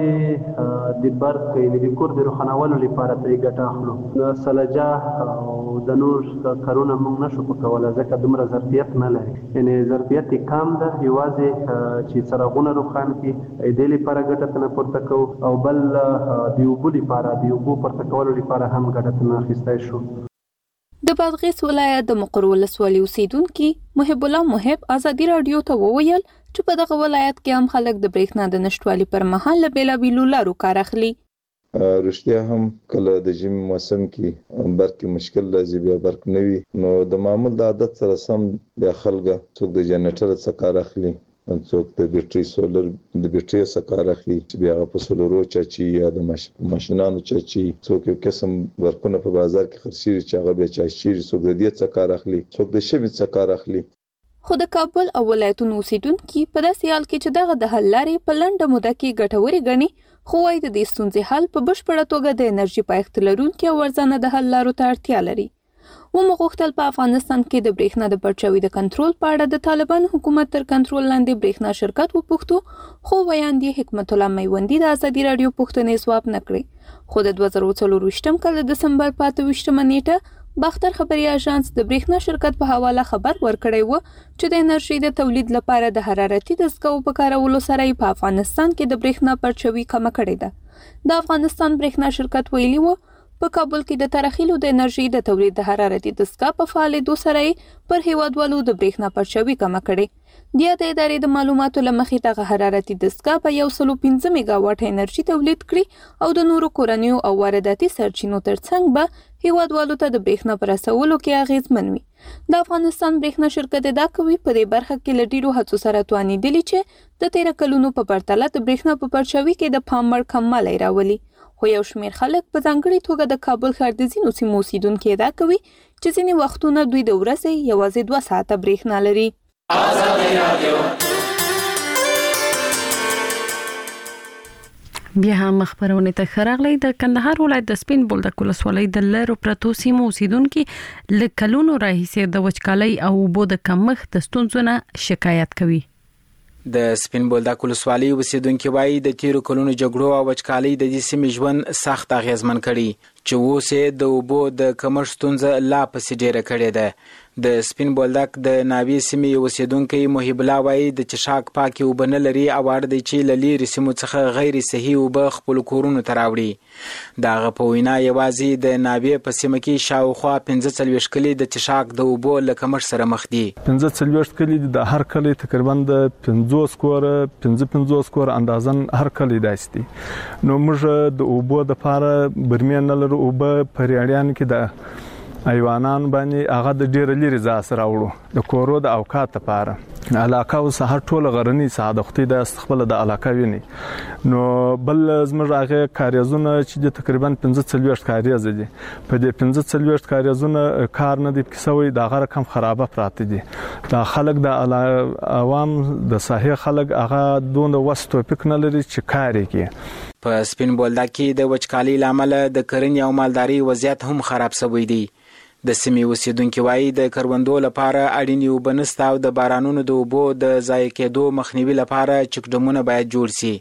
یوازې د برق د کور د روښانولو لپاره پرې ګټه اخلو. د سلجه او د نور کارونه موږ نشو کولی ځکه دومره ظرفیت نه لري. یعنې ظرفیت یې کم ده. یوازې چې څراغونه روښان کړي دې لپاره ګټه ترنه پورته کوو او بل د اوبو لپاره د اوبو پورته کولو لپاره هم ګټه ترنه اخیستی شو. د بادغیس ولایت د مقر ولسوالۍ اوسیدونکو محب الله محب ازادي رادیو ته وویل چې په دغه ولایت کې هم خلک د برېښنا د نشټوالي پر مهال له بیلابیلو لارو کار اخلي. رښتیا هم کله د ژمي موسم کې برق مشکل راځي، بیا برق نه وي، نو د معمول د عادت سره سم بیا خلک څوک د جنریټر څخه کار اخلي، څوک د بیټري سولر د بیټري څخه کار اخلي چې بیا په سولرو چاچي یا د ماشینانو چاچي، څوک یو قسم برقونه په بازار کې خرڅېږي چې هغه بیا چاچي، څوک د دې څخه کار اخلي، څوک د شمع څخه کار اخلي. خو د کابل او ولایتونو اوسیدونکو په داسې حال کې چې دغه د حل لارې په لنډه موده کې ګټوري ګڼي، خو وايي د دې ستونزې حل په بشپړه توګه د انرژي پایښت لرونکو او ارزانه د حل لارو ته اړتیا لري. ومغوښتل په افغانستان کې د برېښنا د پرچاوي د کنټرول په اړه د طالبان حکومت تر کنټرول لاندې برېښنا شرکت وپوښتو، خو ویاندې حکمت الله میوندي د ازادي رادیو پوښتنې ځواب نه کړې. خو د دوه زره څلرویشتم کال د دسمبر په اته ویشتمه نیټه باختر خبري اژانس د برېښنا شرکت په حواله خبر ورکړی و چې د انرژي د تولید لپاره د حرارتي دستګاو په کارولو سره په افغانستان کې د برېښنا پرچاوي کم کړې ده. د افغانستان برېښنا شرکت ویلي و په کابل کې د ترخیلو د انرژي د تولید د حرارتي دستګاه په فعالیدو سره پر هیوادوالو د برېښنا پرچاوي کم کړې. د ادارې د معلوماتو لمخې دغه حرارتي دستګاه په یو سل پنځه میگا واټ انرژي تولید کړي او د نورو کورنیو او وارداتي سرچینو ترڅنګ به هیوادوالو ته د برېښنا پر رسولو کې اغیزمن وي. د افغانستان برېښنا شرکت ادعا کوي په دې برخه کې له ډیرو هڅو سره توانیدلی چې د تیر کلونو په پرتله د برېښنا په پرچاوي کې د پام وړ کموالی راولي. خو یو شمېر خلک په ځانګړې توګه د کابل ښار د ځینو سیمو اوسیدونکي ادعا کوي چې ځینې وختونه دوی د ورځې یوازې دوه ساعته برېښنا لري. بیا هم خبرونه ته خراغلی. د کندهار ولایت د سپین بولدک ولسوالۍ د لرو پرتو سیمو اوسیدونکو له کلونو راهیسې د وچکالۍ او اوبو د کمښت د ستونزو نه شکایت کوي. د سپین بولدک ولسوالۍ اوسیدونکو وایي د تیرو کلونو جګړو او وچکالۍ د دې سیمې ژوند سخت اغیزمن کړي چې اوس یې د اوبو د کمښت ستونزه لا پسې ډیره کړې ده. د سپین بولدک د ناوی سیمې اوسیدونکو محب الله وایي د چشاک پاکي اوبه نه لري او اړ دی چې له لرې سیمو څخه غیر صحي اوبه خپل کورونو ته راوړي. دغه په وینا یوازې د ناوی په سیمه کې شاوخوا پنځه څلوېښت کلي د چشاک د اوبو له کمښت سره مخ دي. پنځه څلوېښت کلي د هر کلي تقریبا د پنځوس کوره پنځه پنځوس کوره اندازن هر کلي داسې دي. نو موږ د اوبو د پاره برمې نه لرو، اوبه په ریاړیانو کې د ایوانان باندې هغه د ډیر لري ځاس راوړو د کورو د اوقات لپاره. علاقه او سهار ټول غرنی ساده وختي د استقبال د علاقه ویني. نو بل زموږ هغه کاریزونه چې د تقریبا پنځه څلوېښت کاریز دي، په دې پنځه څلوېښت کاریزونه کار نه دي کیسوي د غره کم خرابه پراته دي. دا خلک د عوام د صحیح خلک هغه دونه وسط توفیق نه لري چې کار کوي. په سپین بولدک کې د وچکالۍ لامل د کرنې او مالداري وضعیت هم خراب شوی دی. د سیمې اوسیدونکو وایي د کروندو لپاره اړینې اوبه نشته او د بارانونو د اوبو د ضایع کېدو مخنیوي لپاره چکډمونه باید جوړ شي.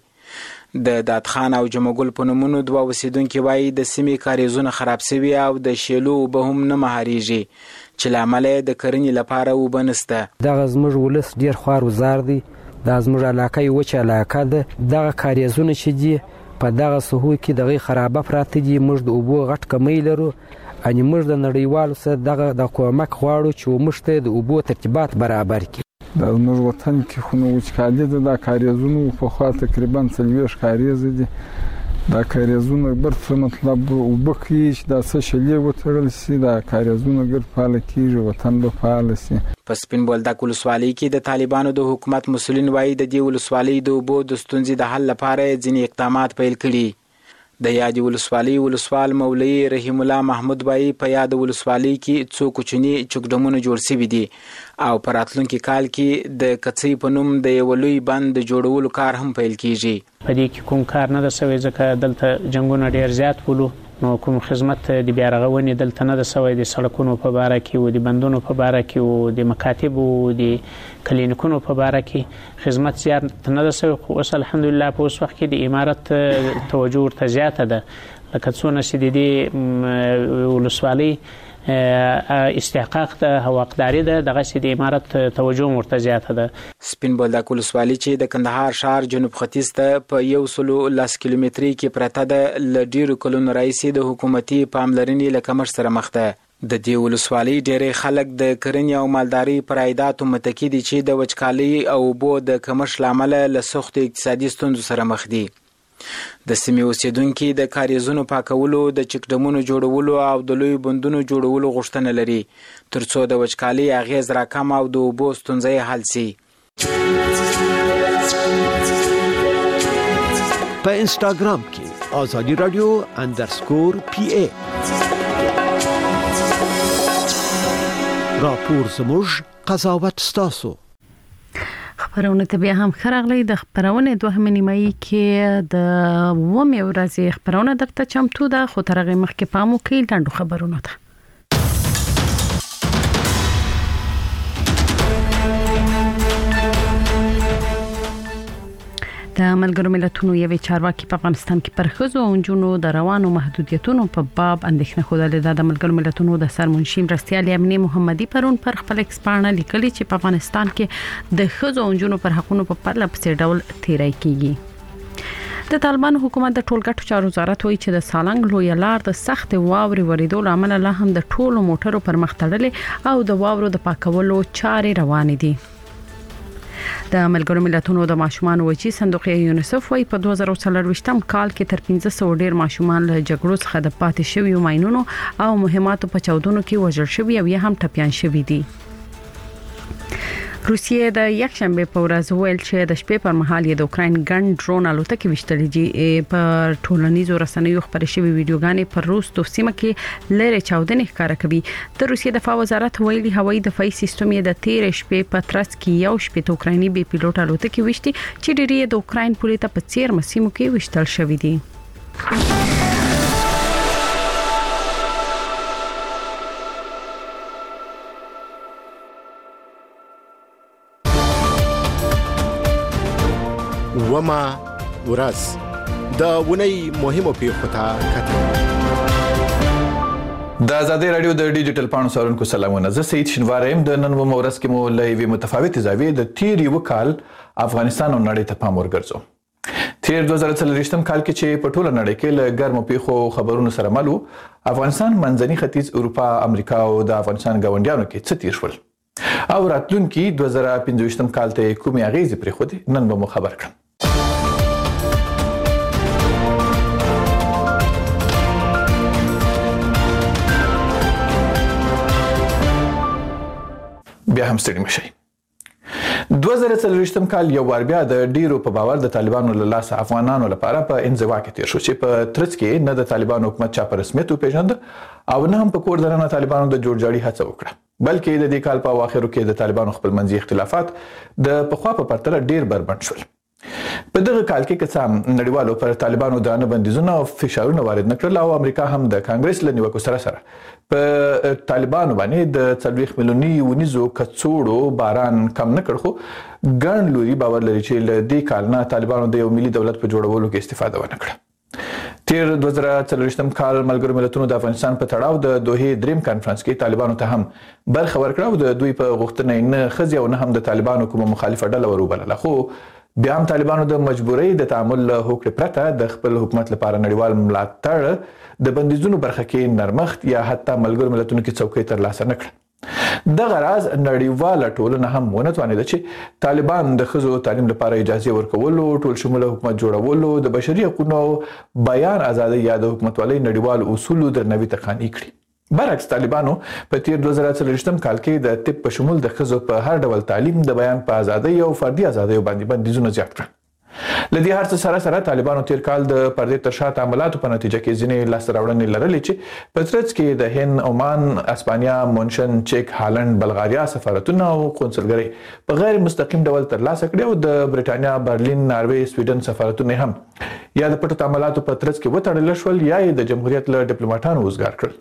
د دادخان او جمعګل په نومونو دوه اوسیدونکو وایي د سیمې کاریزونه خراب شوي او د شیلو اوبه هم نه مهاریږي چې لامل د کرنې لپاره اوبه نشته. دغه زموږ ولس ډیر خوار وزار دی، دا زموږ علاقه یو وچه علاقه ده. دغه کاریزونه چې دي په دغه سهو کې دغه خرابه پراته دي. موږ د اوبو غټ کمی لرو، ان موږ د نړیوالو سره دغه د کومک غواړو چې موږ ته د اوبو ترتیبات برابر کړي. د موږ وطن کې خو نو وچکالي ده، د کاریزونو په خوا تقریبا څلوېښت کاریز دي. دا کاریزونه بر څه مطلب اوبه کوي چې دا څه شلې وتړل شي، دا کاریزونه ګرد فعال کیږي، وطن به فعال شي. په سپین بولدک ولسوالۍ کې د طالبانو د حکومت مسؤلین وایي د دې ولسوالۍ د اوبو د ستونزې د حل لپاره ځینې اقدامات پیل کړي. د یادې ولسوالۍ ولسوال مولوي رحیم الله محمود وایي په یاد ولسوالۍ کې څو کوچني چکډمونه جوړ شوي دي او په راتلونکي کال کې د کڅۍ په نوم د یو لوی بند د جوړولو کار هم پیل کیږي. په دې کې کوم کار نه ده شوی ځکه دلته جنګونه ډیر زیات ولو، نو کوم خدمت د بیا رغونې دلته نه ده شوی. د سړکونو په باره کې او د بندونو په باره کې او د مکاتبو او د کلینیکونو په باره کې خدمت زیات نه ده شوی. خو اوس الحمدلله په اوس وخت کې د امارت توجه ورته زیاته ده، لکه څونه چې د دې ولسوالۍ استحقاق ده او حقداري ده، دغه چې د امارت توجه ورته زیاته ده. سپین بولدک ولسوالۍ چې د کندهار ښار جنوب ختیځ ته په یو سلو لس کیلومترۍ کې پرته ده، له ډیرو کلونو راهیسې د حکومتي پاملرنې له کمښت سره مخ ده. د دې ولسوالۍ ډېری خلک د کرنې او مالدارۍ پر عایداتو متکي دي چې د وچکالۍ او اوبو د کمښت له امله له سختو اقتصادي ستونزو سره مخ دي. د سیمې اوسیدونکي د کاریزونو پاکولو، د چکډمونو جوړولو او د لوی بندونو جوړولو غوښتنه لري ترڅو د وچکالۍ اغیز راکم او د اوبو ستونزې حل شي. په انسټاګرام کې آزادي رادیو اندرسکور پی ای راپور زموږ قضاوت ستاسو. خبرونه ته بیا هم خراغلی د خبرونه دوهمه نیمایي کې د ومه ورځې خبرونه درته چمتو ده، خو ترغه مخکې پامو کې لاندو خبرونه ده. د ملګرو ملتونو یوې چارواکي په افغانستان کې پر ښځو او نجونو د روانو محدودیتونو په باب اندېښنه خوده. د ملګرو ملتونو د سرمنشي مرستیال امنی محمدي پرون پر خپل ایکسپانه لیکلي چې په افغانستان کې د ښځو او نجونو پر حقوقو په پرله پسې ډول تیری کیږي. د طالبان حکومت د ټولګټو چارو وزارت وایي چې د سالنګ لوی لار د سخت واوري وریدو لامل لا هم د ټولو موټرو پر مخ تړلې او د واورو د پاکولو چارې روانې دي. د ملګرو ملتونو د ماشومان وچی صندوق یونیسف وايي په دوه زره څلرويشتم کال کې تر پنځه سوه ډیر ماشومان له جګړو څخه د پاتې شویو ماینونو او مهماتو په چاودنو کې وژل شوي او یا هم ټپيان شوي دي. روسیې د یکشنبه په ورځ ویل چې د شپې پر مهال د اوکراین ګن ډرون الوتکې وشتلې دي. په ټولنیزو رسنیو خبرې شوې ویډیوګانې پر روس د سیمه کې لری چاودنې ښکاره کوي. د روسیې دفاع وزارت ویلي هوایي دفاعي سیستم یې د تیر شپې په ترڅ کې یو شپې اوکرایني بي پیلوټ الوتکې وشتي چې ډېری د اوکراین پولې ته په څیر مسیمو کې وشتل شوې دي. وما ورځ د ونی مهمو پیښو ته کتل. د آزادۍ رادیو د ډیجیټل پاڼو سرونکو سلامونه. زه سید شینوارم. د نن ومه ورځ کې مو له یوې متفاوتې زاویې د تیر یو کال افغانستان او نړۍ ته پام ورګرځو. تیر دوه زره څلوېښتم کال کې چې په ټوله نړۍ کې له ګرمو پیښو خبرونو سره مل وو، افغانستان منځني ختیځ اروپا، امریکا او د افغانستان ګاونډیانو کې څه تیر شول او راتلونکي دوه زره پنځويشتم کال ته کومې اغیزې پرېښودې، نن به مو خبر کړم. بیا هم ستړي مشئ. دوه زره څلوېښتم کال یو وار بیا د ډیرو په باور د طالبانو له لاسه افغانانو لپاره په انزوا کې تیر شو چې په ترڅ کې نه د طالبانو حکومت چا په رسمیت وپېژند او نه هم په کور دننه طالبانو د جوړجاړي هڅه وکړه، بلکې د دې کال په اواخرو کې د طالبانو خپلمنځي اختلافات د پخوا په پرتله ډیر بربند شول. په دغه کال کې که څه هم نړیوالو پر طالبانو درانه بندیزونه او فشارونه وارد نه کړل او امریکا هم د کانګرس له نیوکو سره سره په طالبانو باندې د څلوېښت میلیوني ونیزو کڅوړو باران کم نه کړ، خو ګڼ لوري باور لري چې له دې کال نه طالبانو د یو ملي دولت په جوړولو کې استفاده ونه کړه. تیر دوه زره څلوېښتم کال ملګرو ملتونو د افغانستان په تړاو د دوحې دریم کانفرنس کې طالبانو ته هم برخه ورکړه او د دوی په غوښتنه نه ښځې او نه هم د طالبانو کومه مخالفه ډله وروبلله، خو بیا هم طالبانو د مجبورۍ د تعامل له هوکړې پرته د خپل حکومت لپاره نړیوال ملاتړ د بندیزونو برخه کې نرمښت یا حتی ملګرو ملتونو کې څوکۍ ترلاسه نه کړه. دغه راز نړیواله ټولنه هم ونه توانېده چې طالبان د ښځو تعلیم لپاره اجازه ورکولو، ټول شموله حکومت جوړولو، د بشري حقوقو بیان ازادۍ یا د حکومتولۍ نړیوال اصولو درناوي ته قانع کړي. برعکس طالبانو په تیر دوه زره څلوېښتم کال کې د طب په شمول د ښځو په هر ډول تعلیم، د بیان په ازادۍ او فردي ازادۍ باندې بندیزونه زیات کړل. لدې هر څه سره سره طالبانو تیر کال د پردې تر شا تعاملاتو په نتیجه کې ځینې لاسته راوړنې لرلې چې په ترڅ کې د هند، عمان، اسپانیا، مونشن، چیک، هالند، بلغاریا سفارتونه او قونسلګرۍ په غیر مستقیم ډول ترلاسه کړې او د برېټانیا، برلین، ناروې، سویډن سفارتونه هم یا د پټو تعاملاتو په ترڅ کې وتړل شول یا د جمهوریت له ډیپلوماټانو وزګار کړل.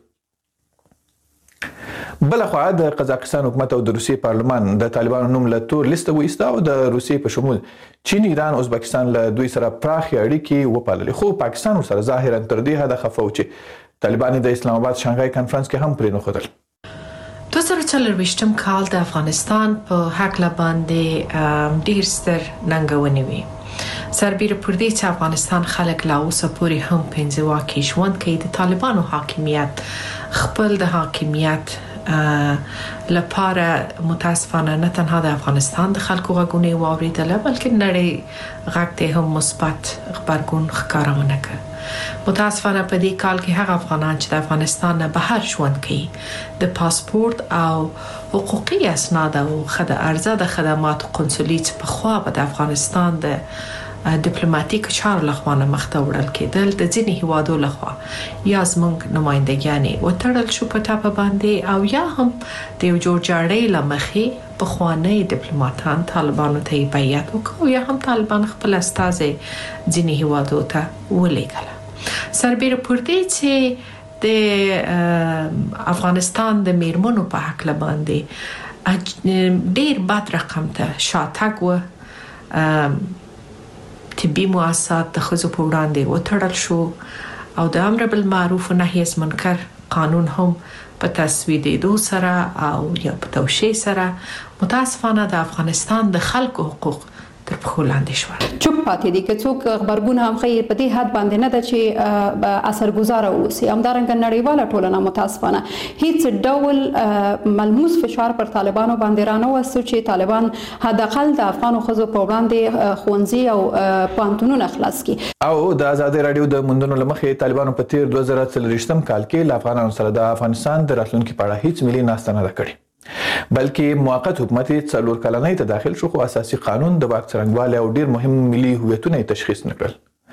بلخوا د قزاقستان حکومت او د روسیې پارلمان د طالبانو نوم له تور لیسته وایسته او د روسیې په شمول چین، ایران، ازبکستان له دوی سره پراخې اړیکې وپاللې، خو پاکستان ورسره ظاهرا تر دې حده خفه و چې طالبان د اسلام آباد شانګهای کانفرنس کې هم پرې نښودل. دوه زره څلوېښتم کال د افغانستان په هکله باندې ډیر ستر ننګونې وې. سربیره پر دې چې افغانستان خلک لا اوسه پورې هم په انزوا کې ژوند کوي، د طالبانو حاکمیت خپل د حاکمیت لپاره متاسفانه نه تنها د افغانستان د خلکو غږونه واوریدل بلکې نړۍ غږ ته هم مثبت خبرګون ښکارونه کړ. متاسفانه په دې کال کې هغه افغانان چې د افغانستان نه بهر ژوند کوي د پاسپورت او حقوقي اسناد او خد ارزه د خدمات قنصلي په خوا په افغانستان د ډیپلوماټیک چارو لخوا نه مخته وړل کېدل د ځینې هیوادو لخوا یا زموږ نمائندګانې وتړل شو په ټاپه باندې او یا هم د یو جوړ جاړی لمخې په خوانی ډیپلوماټان طالبانو ته بیعت وکړو یا هم طالبان خپل استازي ځینې هیوادو ته ولېږل. سربېره پر دې چې د افغانستان د میرمنو په حق باندې ډېر بد رقم ته شاتګ و طبي مؤسسات د ښځو په وړاندې وتړل شو او د امر بالمعروف و نهي عن منکر قانون هم په تصویبېدو سره او یا په توشیح سره متاسفانه د افغانستان د خلکو حقوق تر پښو لاندې شول. چوپ پاتې دي که څوک خبرګون هم خیر په دې حد باندې نه ده چې اثرګذار اوسي. همدارنګه نړیواله ټولنه متاسفانه هیڅ ډول ملموس فشار پر طالبانو باندې رانه وسو چې طالبان حداقل د افغان ښځو په وړاندې ښوونځي او پوهنتونونه خلاص کړي. او د آزادۍ رادیو د موندنو لمخې طالبانو په تیر دوه زره څلوېښتم کال کې له افغانانو سره د افغانستان د راتلونکي په اړه هیڅ ملي ناسته نه ده کړې بلکې موقت حکومت څلور کلنۍ ته داخل شو خو اساسي قانون د واک څرنګوالي او ډیر مهم ملي هویتونه تشخیص نکړل.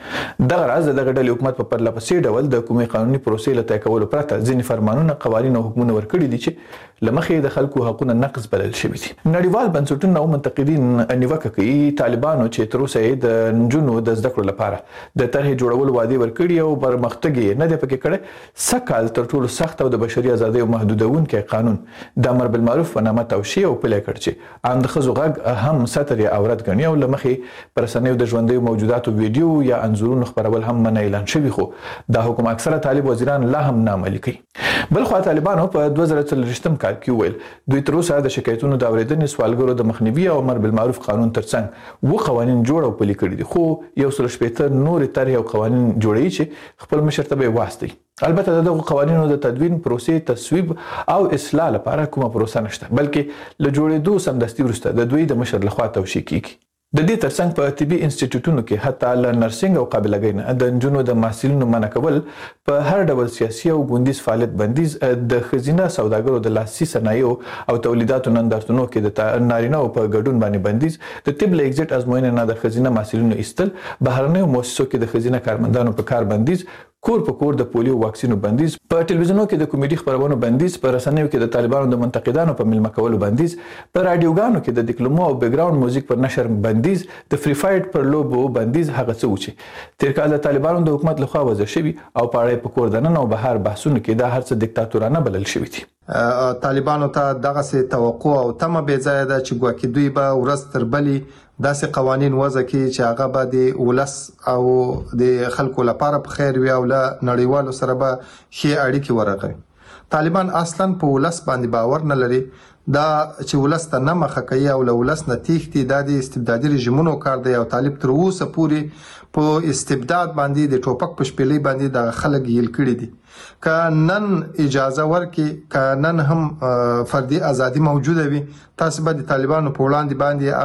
دغه راز دغه ډلې حکومت په پرله پسې ډول د کومې قانوني پروسې له طی کولو پرته ځینې فرمانونه قوانین او حکمونه ورکړي دي چې لمخې د خلکو حقونه نقض بلل شوي دي. نړیوال بنسټونه او منتقدین نیوکه کوي طالبانو چې تر اوسه د نجونو د زده کړو لپاره د طرحې جوړولو وعده ورکړي او پرمختګ یې نه دی پکې کړی. سکهال تر ټولو سخت او د بشري ازادیو محدودونکی قانون د امر بالمعروف په نامه توشیح او پلي کړ چې عام د ښځو غږ هم ساتر یا عورت ګڼي او لمخې پر رسنیو د ژوندیو موجوداتو ویډیو یا انځورونو خبرول هم منع اعلان شوي خو دا حکم اکثره طالب وزیران لا هم ناعملي کوي. بلخو طالبانو په دوه زره څلوېښتم کال کې ویل دوی تر اوسه د شکایتونو د اورېدنې سوالګرو د مخنیوي او امر بالمعروف قانون ترڅنګ و قوانین جوړ او پلي کړي دي خو یو سل شپېته نورې طرحې او قوانین جوړوي چې خپل مشر ته به واستي. البته دغه قوانینو د تدوین پروسې تصویب او اصلاح لپاره کومه پروسه نشته بلکې له جوړېدو سمدستي وروسته د دوی د مشر لخوا توشیح کیږي. د دې ترڅنګ په طبي انسټیټیوټونو کې حتی له نرسنګ او قابلګۍ نه د نجونو د محصلینو منع کول په هر ډول سیاسي او ګوندیز فعالیت بندیز د ښځینه سوداګرو د لاسي صنایعو او تولیداتو نندارتونو کې د نارینه او په ګډون باندې بندیز د طب له ایگزیټ ازموینې نه د ښځینه محصلینو ایستل بهرنیو مؤسسو کې د ښځینه کارمندانو په کار بندیز کور په کور د پولیو واکسینو بندیز په ټلویزیونو کې د کمیډي خبرونو بندیز په رسنیو کې د طالبانو د منتقدانو په ملمه کولو بندیز په رادیوګانو کې د ډیکلمو او بیک ګراوند موزیک پر نشر بندیز د فری فایټ پر لوبو بندیز هغه څه و چې تیر کال د طالبانو د حکومت لخوا وضع شوي او په اړه په کور دننه او بهر بحثونو کې دا هر څه دیکتاتورانه بلل شوي دي. طالبانو ته دغه سي توقع او تمه بې ځای ده چې ګواکې دوی به ورځ تر بلې داسې قوانین وضع کړي چې هغه به د ولس او د خلکو لپاره په خیر وي او له نړیوالو سره به ښې اړیکې ورغوي. طالبان اصلا په ولس باندې باور نه لري دا چې ولس ته نه مخه کوي او له ولس نه تېښتي دا د استبدادي رژیمونو کار دی او طالب تر اوسه پورې په استبداد باندې د ټوپک په شپېلۍ باندې د خلک یل کړي دي. که نن اجازه ورکړي که نن هم فردي ازادي موجوده وي تاسو به د طالبانو په وړاندې باندې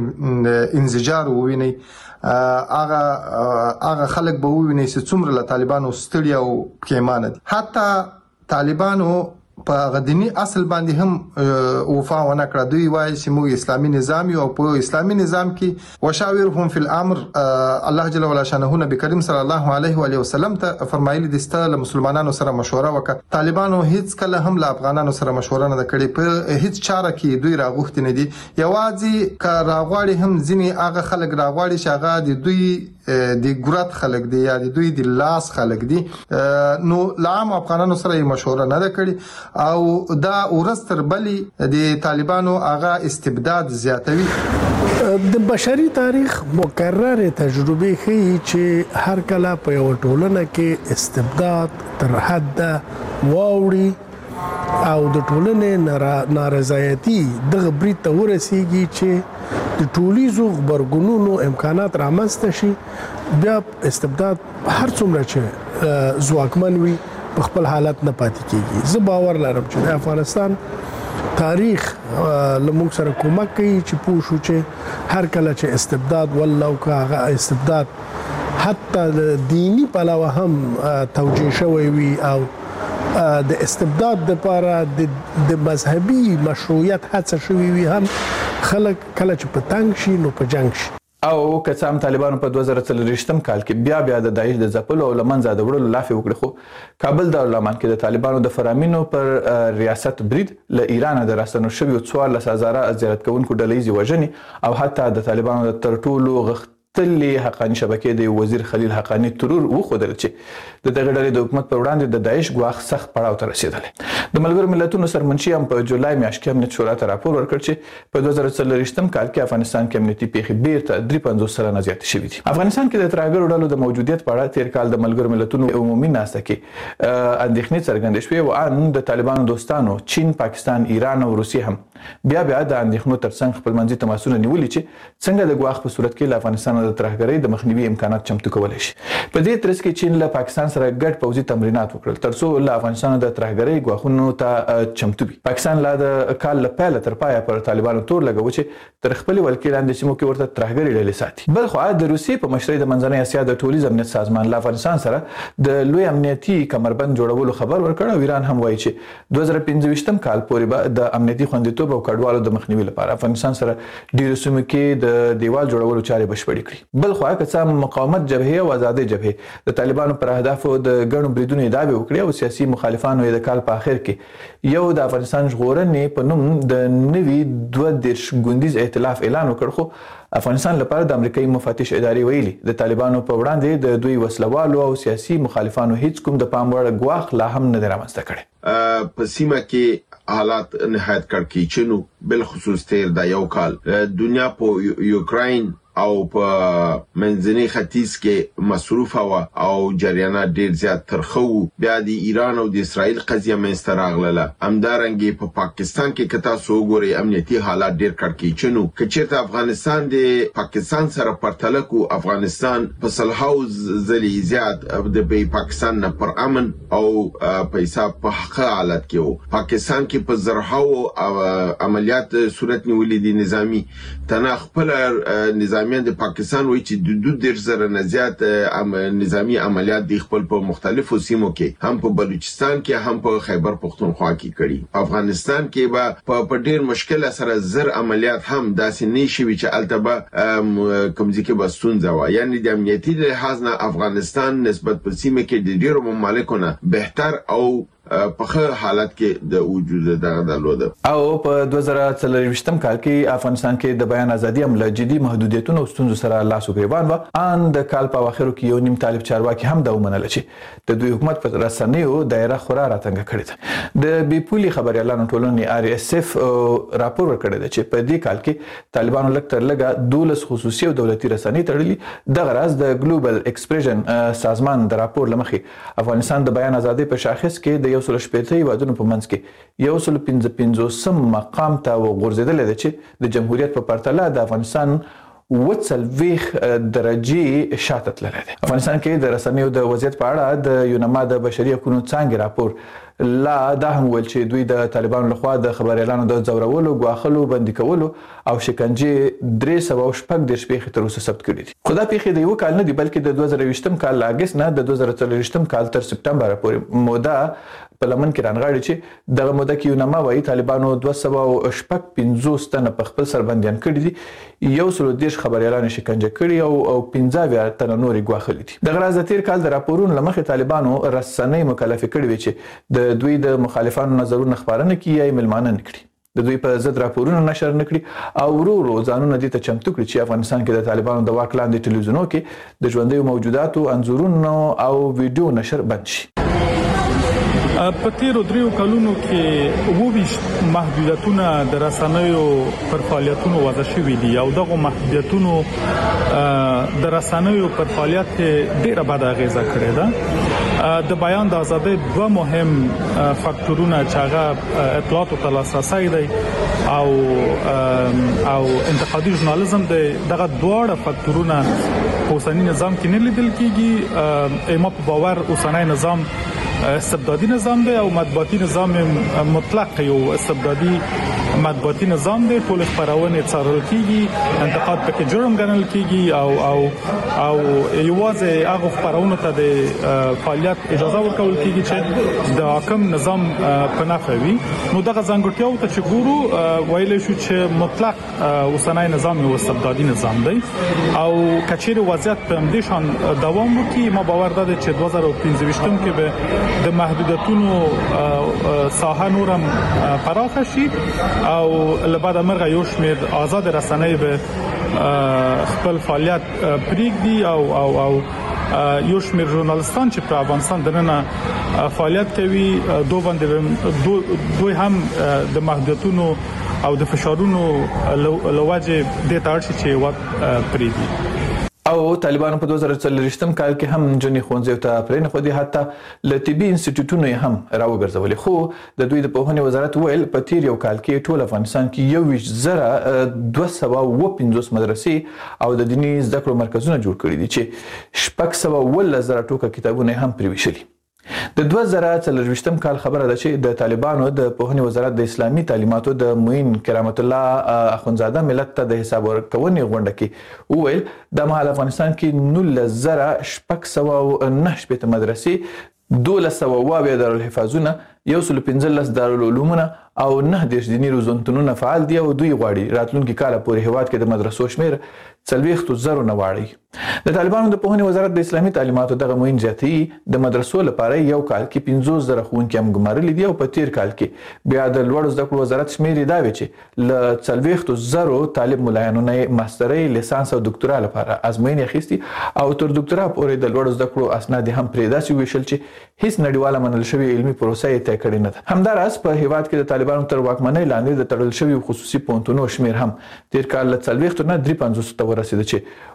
هغه انزجار ووینئ هغه هغه خلک به ووینئ چې څومره له طالبانو ستړي او پښیمانه دي. حتی طالبانو په غدنی اصل باندې هم وفا ونه کړه. دوی وایي چې موږ اسلامي نظام یو په اسلامي نظام کې وشاورهم فی الامر الله جل وعلا شانه نبی کریم صلی الله علیه و علیه وسلم ته فرمایلی دي ستاسو مسلمانانو سره مشوره وکړه. طالبانو هیڅ کله هم له افغانانو سره مشوره نه کړې په هیڅ چاره کې دوی راغوښتي نه دي. یوازې ک راغواړي هم ځینی هغه خلک راغواړي چې هغه د دوی د ګورات خلک دي یا د دوی د لاس خلک دي نو لام افغانانو سره مشوره نه کړي او دا ورستر بلی د طالبانو هغه استبداد زیاتوي. د بشري تاریخ مکرر تجربه ښیي چې هر کله په یو ټولنه کې استبداد تر حد واوړي او د ټولنې نارضایتي دغه برید ته ورسیږي چې د ټولیزو غبرګونونو امکانات رامنځته شي بیا استبداد هر څومره چې ځواکمن وي په خپل حالت نه پاتې کیږي. زه باور لرم چې د افغانستان تاریخ لمونږ سره کومک کوي چې پوه شو چې هر کله چې استبداد والله او هغه استبداد حتی دینی پلوه هم توجیه شوی وي او د استبداد لپاره د مذهبي مشروعیت هڅه شوی وي هم خلک کله چې په تنګ شي نو په جنگ شي. او که څه هم طالبانو په دوه زره څلوېښتم کال کې بیا بیا د داعش د ځپلو او له منځه د وړلو لافې وکړې، خو کابل دارالمان کې د طالبانو د فرامینو پر ریاست برید له ایرانه د راستنو شویو څوارلس هزاره زیارت کوونکو ډله ییزې وژنې او حتی د طالبانو د تر ټولو غښتلې حقاني شبکې د وزیر خلیل حقاني ترور وښودل چې د دغه ډلې د حکومت پر وړاندې د داعش ګواښ سخت پړاو ته رسېدلی. د ملګرو ملتونو سرمنشي هم په جولای میاشت کې امنیت شورا ته راپور ورکړ چې په دوه زره څلوېښتم کال کې افغانستان کې امنیتي پیښې بیرته درې پنځوس سلنه زیاتې شوي دي. افغانستان کې د ترهګرو ډلو د موجودیت په اړه تیر کال د ملګرو ملتونو عمومي ناسته کې اندېښنې څرګندې شوې او ان د طالبانو دوستانو چین، پاکستان، ایران او روسیې هم بیا بیا د اندېښنو ترڅنګ خپلمنځي تماسونه نیولي چې څنګه د ګواښ په صورت کې له افغانستان د ترهګرۍ د مخنیوي امکانات چمتو کولی شي. په دې ترڅ کې چین له پاکستان سره ګډ پوځي تمرینات وکړل ترڅو له افغانستان د ترهګرۍ ګواښونو ته چمتو وي. پاکستان لا د کال له پیله تر پایه پر طالبانو تور لګوي چې تر خپلې ولکې لاندې سیمو کې ورته ترهګرۍ ډلې ساتي. بل خوا د روسیې په مشرۍ د منځنۍ اسیا د ټولیز امنیت سازمان له افغانستان سره د لوی امنیتي کمربند جوړولو خبر ورکړ او ایران هم وایي چې دوه زره پنځه ویشتم کال پورې به د امنیتي خوندیتوب او کډوالو د مخنیوي لپاره افغانستان سره ډیرو سیمو کې د دیوال جوړولو چارې بشپړې کړي. بل خوا که څه مقاومت جبهې او آزادۍ جبهې د طالبانو پر اهدافو د ګڼو بریدونو ادعاوې وکړې او سیاسي مخالفانو یې د کال په اخر کې یو د افغانستان ژغورنې په نوم د نوي دوه دېرش ګوندیز ائتلاف اعلان وکړ، خو افغانستان لپاره د امریکایي مفتش ادارې ویلي د طالبانو په وړاندې د دوی وسلوالو او سیاسي مخالفانو هیڅ کوم د پام وړ ګواښ لا هم نه دی رامنځته کړی. په سیمه کې حالات نهایت کړکېچنو، بل خصوص تیر دا یو کال دنیا په یوکراین او په منځني ختیځ کې مصروف و او جریانات ډیر زیات ترخو. بیا د ایران او د اسرائیل قضیه منځته راغله. همدارنګه په پاکستان کې کتا سو ګوري امنیتي حالات ډیر کړکېچنو. کچېرته افغانستان د پاکستان سره پرتله کو افغانستان په سلهاو ځلې زیات د پاکستان نه پر امن او پیسې په حق حالت کې وو. پاکستان کې په زرهاو عملیات صورت نیولې دي نظامی تنه خپل نظام د پاکستان وایي چې د دوه ډیر زره نه زیات نظامی عملیات د خپل په مختلفو سیمو کې هم په بلوچستان کې هم په خیبر پختونخوا کې کړي. افغانستان کې به په ډیر مشکل سره زر عملیات هم داسې نه شي چې البته کومځي کې بستونځه و. یعنی د امنیتي لحاظ نه افغانستان نسبت په سیمه کې د ډیرو ممالکو نه بهتر او په حالت کې د وجود دغه درلوده. او په دوه زره څلوېښتم کال کې افغانستان کې د بیان ازادي هم له جدي محدودیتونو او ستونزو سره لاس و ګریوان و. ان د کال په اواخرو کې یو نیم طالب چارواکي هم دا ومنله چې د دوی حکومت په رسنیو دایره خورا راتنګه کړې ده. د بي پولي خبريالانو ټولنې آر اس اف راپور ورکړی دی چې په دې کال کې طالبانو لږ تر لږه دولس خصوصي او دولتي رسنۍ تړلي. دغه راز د ګلوبل ایکسپریشن سازمان د راپور لمخې افغانستان د بیان ازادي په شاخص کې د یو سل شپېته هیوادونو په منځ کې یو سل پنځه پنځوسم مقام ته وغورځېدلی دی چې د جمهوریت په پرتله د افغانستان اووه څلوېښت درجې شاته تللی دی. افغانستان کې د رسنیو د وضعیت په اړه د یونما د بشري حقوقو څانګې راپور لا دا هم ویل چې دوی د طالبانو لخوا د خبريالانو د ځورولو، ګواښلو، بندي کولو او شکنجې درې سوه شپږ دېرش پیښې تر اوسه ثبت کړي دي. خو دا پیښې د یو کال نه دي بلکې د دوه زره ویشتم کال له اګست نه د دوه زره څلوېښتم کال تر سپټمبر پورې موده په لمن کې رانغاړي چې دغه موده کې یونما وایي طالبانو دوه سوه شپږ پنځوس تنه په خپل سر بندیان کړي دي، یو سل دېرش خبريالان شکنجه کړي او پنځه اویا تنه نورې ګواښلي دي. دغه راز د تیر کال د راپورونو له مخې طالبانو رسنۍ مکلفې کړي وي چې د دوی د مخالفانو نظرونه خپرونه کړي یا ملمانه نه کړي، د دوی په ضد راپورونه نشر نه کړي او ورو ورو ځانونه دې ته چمتو کړي چې افغانستان کې د طالبانو د واک لاندې ټلویزیونونو کې د ژوندیو موجوداتو انځورونو او ویډیو نشر بند شي. په تیرو دریو کلونو کې اووه محدودیتونه د رسنیو پر فعالیتونو وضع شوي دي او دغه محدودیتونو د رسنیو پر فعالیت ډیره بد اغیزه کړې ده. د بیان د ازادۍ دوه مهم فاکتورونه چې هغه اطلاعات او لاسرسی دی او او انتقادي ژورنالیزم دی، دغه دواړه فاکتورونه په اوسنی نظام کې نه لیدل کېږي. ایما په باور اوسنی نظام استبدادي نظام دی او مطبوعاتي نظام مطلق یو استبدادي مطبوعاتي نظام دی. ټول خبرونه څارل کیږي، انتقاد پکې جرم ګڼل کیږي او او او یوازې هغه خبرونه ته د فعالیت اجازه ورکول کیږي چې د حاکم نظام په نفع وي. نو دغه ځانګړتیاو ته چې ګورو ویل شو چې مطلق اوسنۍ نظام یو استبدادي نظام دی او کچېر وضعیت په همدې شان دوام وکړي. ما باور ده چې دوه زره پنځه ویشتم کې به د محدودیتونو ساحه نورم پراخ شي او لبعد مرغه یو شمیر آزاد رسنۍ به خپل فعالیت پریږدي او او او یو شمیر ژورنالیستان چې په افغانستان دننه فعالیت کوي دوه باندې دو دوی هم د محدودیتونو او د فشارونو لوجه د تارشي چې وخت پریږدي. او طالبانو په دوه زره څلورویشتم کال کې هم جنې خونځو ته پرېنه خو دي حتی لطبي انسټیټیوټونه هم راوګرځولې. خو د دوی د پوهنې وزارت ویل په تیر یو کال کې ټول افغانستان کې یو ویش زره دوه سوه و پنځوس مدرسې او د دیني زده کړو مرکزونه جوړ کړي دي چې شپږ سوه ولس زره ټوکه کتابونه هم پریویشلي. د دوه زره څلورویشتم کال خبره ده چې د طالبانو د پوهنې وزارت د اسلامي تعلیماتو د معین کرامت الله اخونزاده ملت ته د حساب ورکونې غونډه کې وویل د مهال افغانستان کې نولس زره شپږ سوه نهه شپېته مدرسې، دولس سوه اووه دارالحفاظونه، یو سل پنځلس دارالعلومونه او نه دېرش دیني روزنتونونه فعال دي او دوی غواړي راتلونکي کال پورې هیواد کې د مدرسو شمیر څلوېښتو زرو نه واړوي. د طالبانو د پوهنې وزارت د اسلامي تعلیماتو دغه معین زیاتوي د مدرسو لپاره یو کال کې پنځوس زره ښوونکي هم ګمارلي دي او په تیر کال کې بیا د لوړو زده کړو وزارت شمیر یې دا وی چې له څلوېښتو زرو طالب ملایانو نه ماسترۍ، لیسانس او دکتورا لپاره ازموینې اخیستي او تر دکتورا پورې د لوړو زده کړو اسناد هم پرې داسې ویشل چې هیڅ نړیواله منل شوې علمي پروسه یې طی کړې نه ده. همداراز په هیواد کې د طالبانو تر واکمنۍ لاندې د تړل شویو خصوصي پوهنتونونو شمیر هم تیر کال له څلوېښتو نه درې پنځوسو ته ورسېده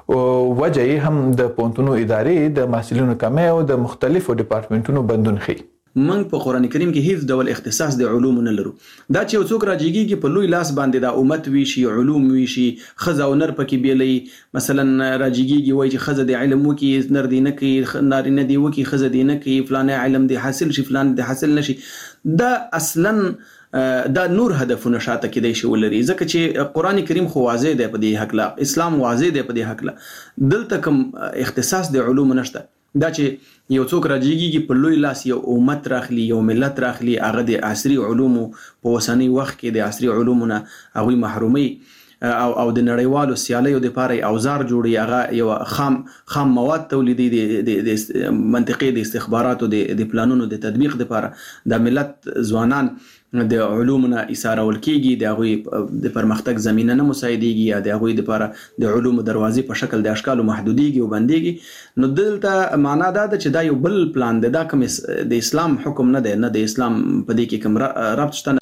چې وجه یې هم د پوهنتونو ادارې د محصلینو کمی او د مختلفو ډپارټمنټونو بندون ښیي. موږ په قران کریم کې هیڅ ډول اختصاص د علوم نه لرو. دا چې یو څوک راځيږي په لوی لاس باندې د امت وی شي، علوم وی شي، خزه او نر پکې بیلې، مثلا راځيږي وایي چې خزه د علم وکي، نر دی نه کوي، نارینه دی وکي، خزه دی نه کوي، فلانه علم دی حاصل شي، فلان دی حاصل نشي. دا اصلا دا نور هدفونه شاته کې دی شي ولري، ځکه چې قران کریم خو واضح دی په دې حق لا، اسلام واضح دی په دې حق لا، دلته کوم اختصاص د علوم نشته. دا چې یو څوک راځيږي په لوی لاس یو امت راخلي، یو ملت راخلي، هغه د عصري علومو په وسنۍ وخت کې د عصري علومونه هغه محرومي او او د نړیوالو سیالیو د لپاره اوزار جوړي، هغه یو خام خام مواد تولیدي د منطقي د استخباراتو د پلانونو د تطبیق د لپاره د ملت ځوانان د علومونه ایثارول کیږي، د هغه د پرمختګ زمينه نه مساعديږي، د هغه د لپاره د علومو دروازې په شکل د اشکال محدوديږي او بنديږي. نو دلته معنا دا ده چې دا یو بل پلان دی، دا کوم د اسلام حکم نه دی، نه د اسلام په دې کې کوم ربط شته.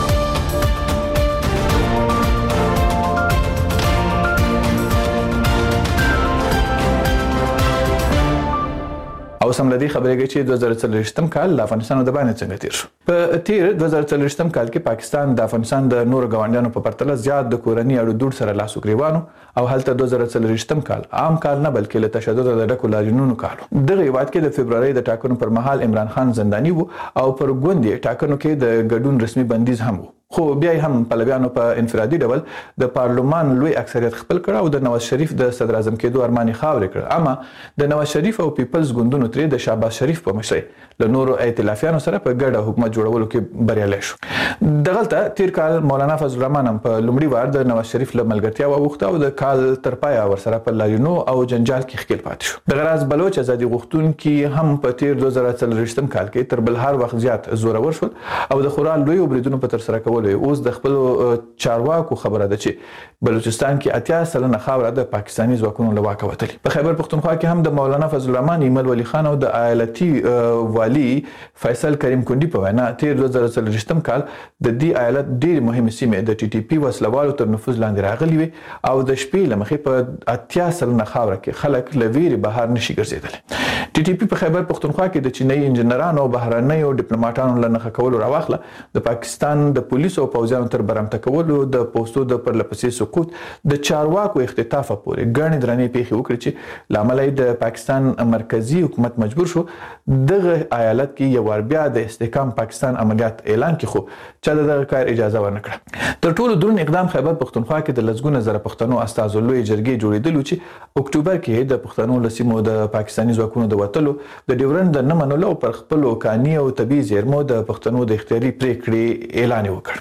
او سملدي خبرېږي چې دوه زره څلورویشتم کال د افغانستان د باندې څنګه تیر شو. په تیر دوه زره څلورویشتم کال کې پاکستان د افغانستان د نورو ګاونډیانو په پرتله زیات د کورنۍ اړو دوړ سره لاس وګریوانو او هلته دوه زره څلورویشتم کال عام کال نه بلکې له تشدد د ډکو لاریونونو کالو. دغه هیواد کې د فبرवरी د ټاکنو پر مهال عمران خان زنداني وو او پر ګوندې ټاکنو کې د ګډون رسمي بندیز هم وو. خو بیا هم پلویانو په انفرادي ډول د پارلمان لوی اکثریت خپل کړ او د نواز شریف د صدر اعظم کېدو ارمان خاورې کړ. اما د نواز شریف او پیپلز ګوندونو ترې د شهباز شریف په مشرۍ له نورو ائتلافیانو سره په ګډه حکومت جوړولو کې بریالی شو. دغلته تیر کال مولانا فضل الرحمن هم په لومړي وار د نواز شریف له ملګرتیا وغوښته او د کال تر پایه ورسره په لاریونو او جنجال کې ښکېل پاتې شو. دغه راز بلوچ ازادي غوښتونکي هم په تیر دوه زره څلورویشتم کال کې تر بل هر وخت زیات زورور شول او د خورا لویو بریدونو په ترسره کولو اوس د خپل چارواکو خبره ده چې بلوچستان کې اتیا سلنه خاوره د پاکستاني ځواکونو له واکه وتلي. په خیبر پختونخوا کې هم د مولانا فضل الرحمن ایمل ولی خان او د ایالتي والی فیصل کریم کندي په وینا تیر دوه زره څلورویشتم کال د دې ایالت ډېر مهمه سیمه د ټي ټي پی وسلوالو تر نفوذ لاندې راغلي وي او د شپې لمخې په اتیا سلنه خاوره کې خلک له ویرې بهر نشي ګرځېدل. ټي ټي پی په خیبر پښتونخوا کې د چینایي انجنیرانو او بهرنیو ډیپلوماټانو له نښه کولو راواخله د پاکستان د پولیسو او پوځیانو تر برمته کولو د پوستو د پرلپسې سقوط د چارواکو اختطاف پورې ګڼې درنې پیښې وکړې چې لامل یې د پاکستان مرکزی حکومت مجبور شو دغه ایالت کې یو ور بیا د استحکام پاکستان عملیات اعلان کړي خو چا دغه کار اجازه ورنکړه. تر ټولو دروند اقدام خیبر پښتونخوا کې د لسګونه زره پښتنو استازو لوی جرګې جوړېدلو چې اکتوبر کې د پښتنو لسیمو د پاکستاني ځواکونو د وتلو د ډیورند د نه منلو پر خپل کاني او طبي زیرمو د پښتنو د اختیاري پریکړې اعلان وکړ.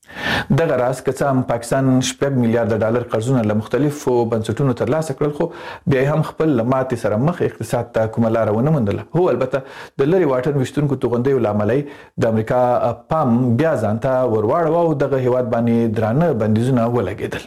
دغه راز که څه هم پاکستان شپږ میلیارډ ډالر قرضونه له مختلفو بنسټونو ترلاسه کړل خو بیا هم خپل له ماتې سره مخ اقتصاد ته کومه لاره ونه موندله. هو البته د لرې واټن ویشتونکو توغندیو له امله د امریکا پام بیا ځان ته ورواړوه او دغه هیواد باندې درانه بندیزونه ولګېدل.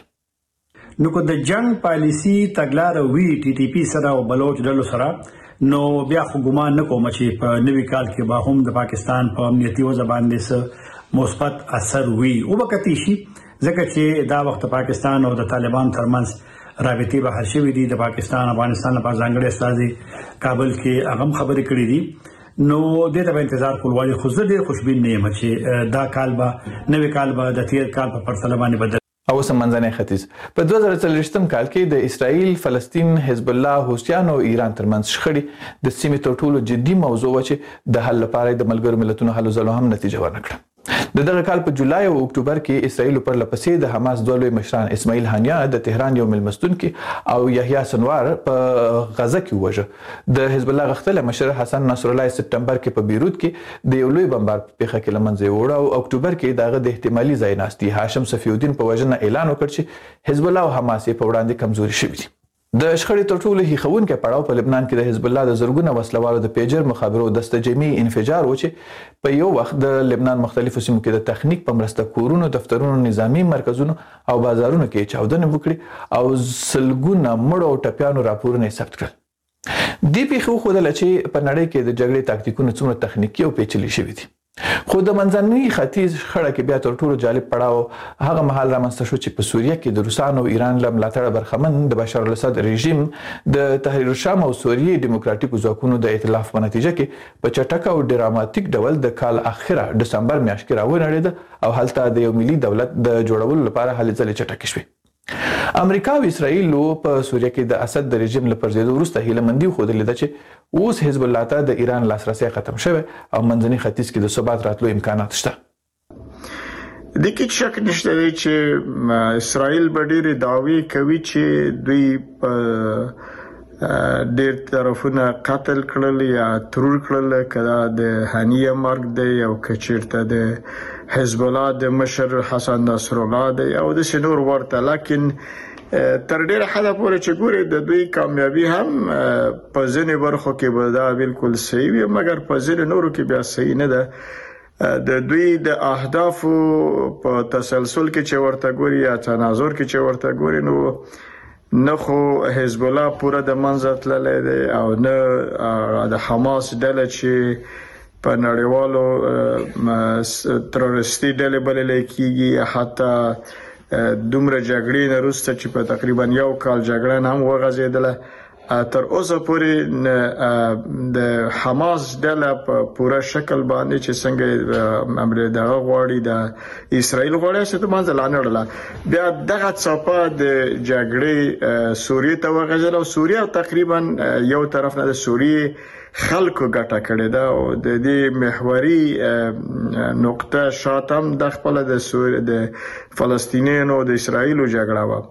نو که د جنگ پالیسی تګلاره وی ټي ټي پی سره او بلوچ ډلو سره نو بیا خو ګمان نه کوم چې په نوي کال کې به هم د پاکستان په امنیتي وضع باندې څه مثبت اثر وي او وکړي شي ځکه چې دا وخت پاکستان او د طالبان ترمنځ رابطې به هر شوي دي. د پاکستان افغانستان لپاره ځانګړي استازي کابل کې هغه خبرې کړې دي نو د دې په انتظار کول وایي خو زه ډېر خوشبین نه یم چې دا کال به نوي کال به د تیر کال په پرتله باندې بدل. او سمندري ختیځ په دوه زره څلوېښتم کال کې د اسرائیل، فلسطین، حزب الله، حوثیان او ایران ترمنځ شخړې د سیمې تر ټولو جدي موضوع و چې د حل لپاره د ملګرو ملتونو هلو ځلو هم نتیجه ورنکړه. د دغه کال په جولای او اکتوبر کې اسرائیل پر لپسې د حماس دوه لوی مشران اسماعیل هانیه د تهران یو ملمستون کې او یحیی سنوار په غزه کې وژه. د حزب الله غختله مشر حسن نصر الله سپتمبر کې په بیروت کې د یو لوی بمبار په پیښه کې لمنځه وړه او اکتوبر کې دغه د احتمالي ځای ناستي هاشم صفی الدین په وژنه اعلان وکړ چې حزب الله او حماس په وړاندې کمزوري شوي دي. د شخړې تر ټولو هیښوونکی پړاو په لبنان کې د حزب الله د زرګونه وسلوالو د پیجر مخابرو دسته جمعي انفجار و چې په یو وخت د لبنان مختلفو سیمو کې د تخنیک په مرسته کورونو، دفترونو، نظامی مرکزونو او بازارونو کې چاودنې وکړي او سلګونه مړو او ټپیانو راپورونه ثبت کړل. دې پیښو ښودله چې په نړۍ کې د جګړې تاکتیکونه څومره تخنیکي او پیچلي شوي دي. خو د منځني ختیځ خړه کې بیا تر ټولو جالب پړاو هغه مهال رامنځته شو چې په سوریه کې د روسانو او ایران له ملاتړه برخمن د بشار الاسد رژیم د تحریر الشام او سوریې دیموکراتیکو ځواکونو د ائتلاف په نتیجه کې په چټک او ډراماتیک ډول د کال اخره دسمبر میاشت کې راونړېده او هلته د یو ملي دولت د جوړولو لپاره هلې ځلې چټکې شوې. امریکا او اسرائیل په سوریه کې د اسد د رژیم له پرځېدو وروسته هیله مندي ښودلې ده چې اوس حزب الله ته د ایران لاسرسی ختم شوی او منځني ختیځ کې د ثبات راتلو امکانات شته. د کې شک نشته چې اسرائیل به ډېرې دعوی کوي چې دوی په ډېر طرفونه قتل کړل یا ترور کړل، کله د هانیه مرګ دی او کچیرته د حزب الله د مشر حسن نصر الله دی او د شنور ورته، لکن تر ډیره حد پورې چې ګوري د دوی کامیابی هم په ځینې برخو کې به دا بالکل صحیح وي مګر په ځینې نورو کې بیا صحیح نه ده. د دوی د اهدافو په تسلسل کې چې ورته ګوري یا تناظر کې چې ورته ګوري نو نه خو حزب الله پوره د منځ تللی دی او نه د حماس ډله چې په نړیوالو تروریستي ډلې بللې کیږي، حتی دومره جګړې نه وروسته چې په تقریبا یو کال جګړه هم وغځېدله تر اوسه پورې د حماس ډله په پوره شکل باندې چې څنګه امر دغه غواړي د اسرائیل غواړي چې د منځ لا نه وړله بیا دغه څپه د جګړې سوریې ته وغځېدله او سوریه تقریبا یو طرف نه د سوریې خلکو ګټه کړې ده او د دې محوري نقطه شاتم د خپل د سوریه د فلسطینیانو د اسرائیلو جګړه و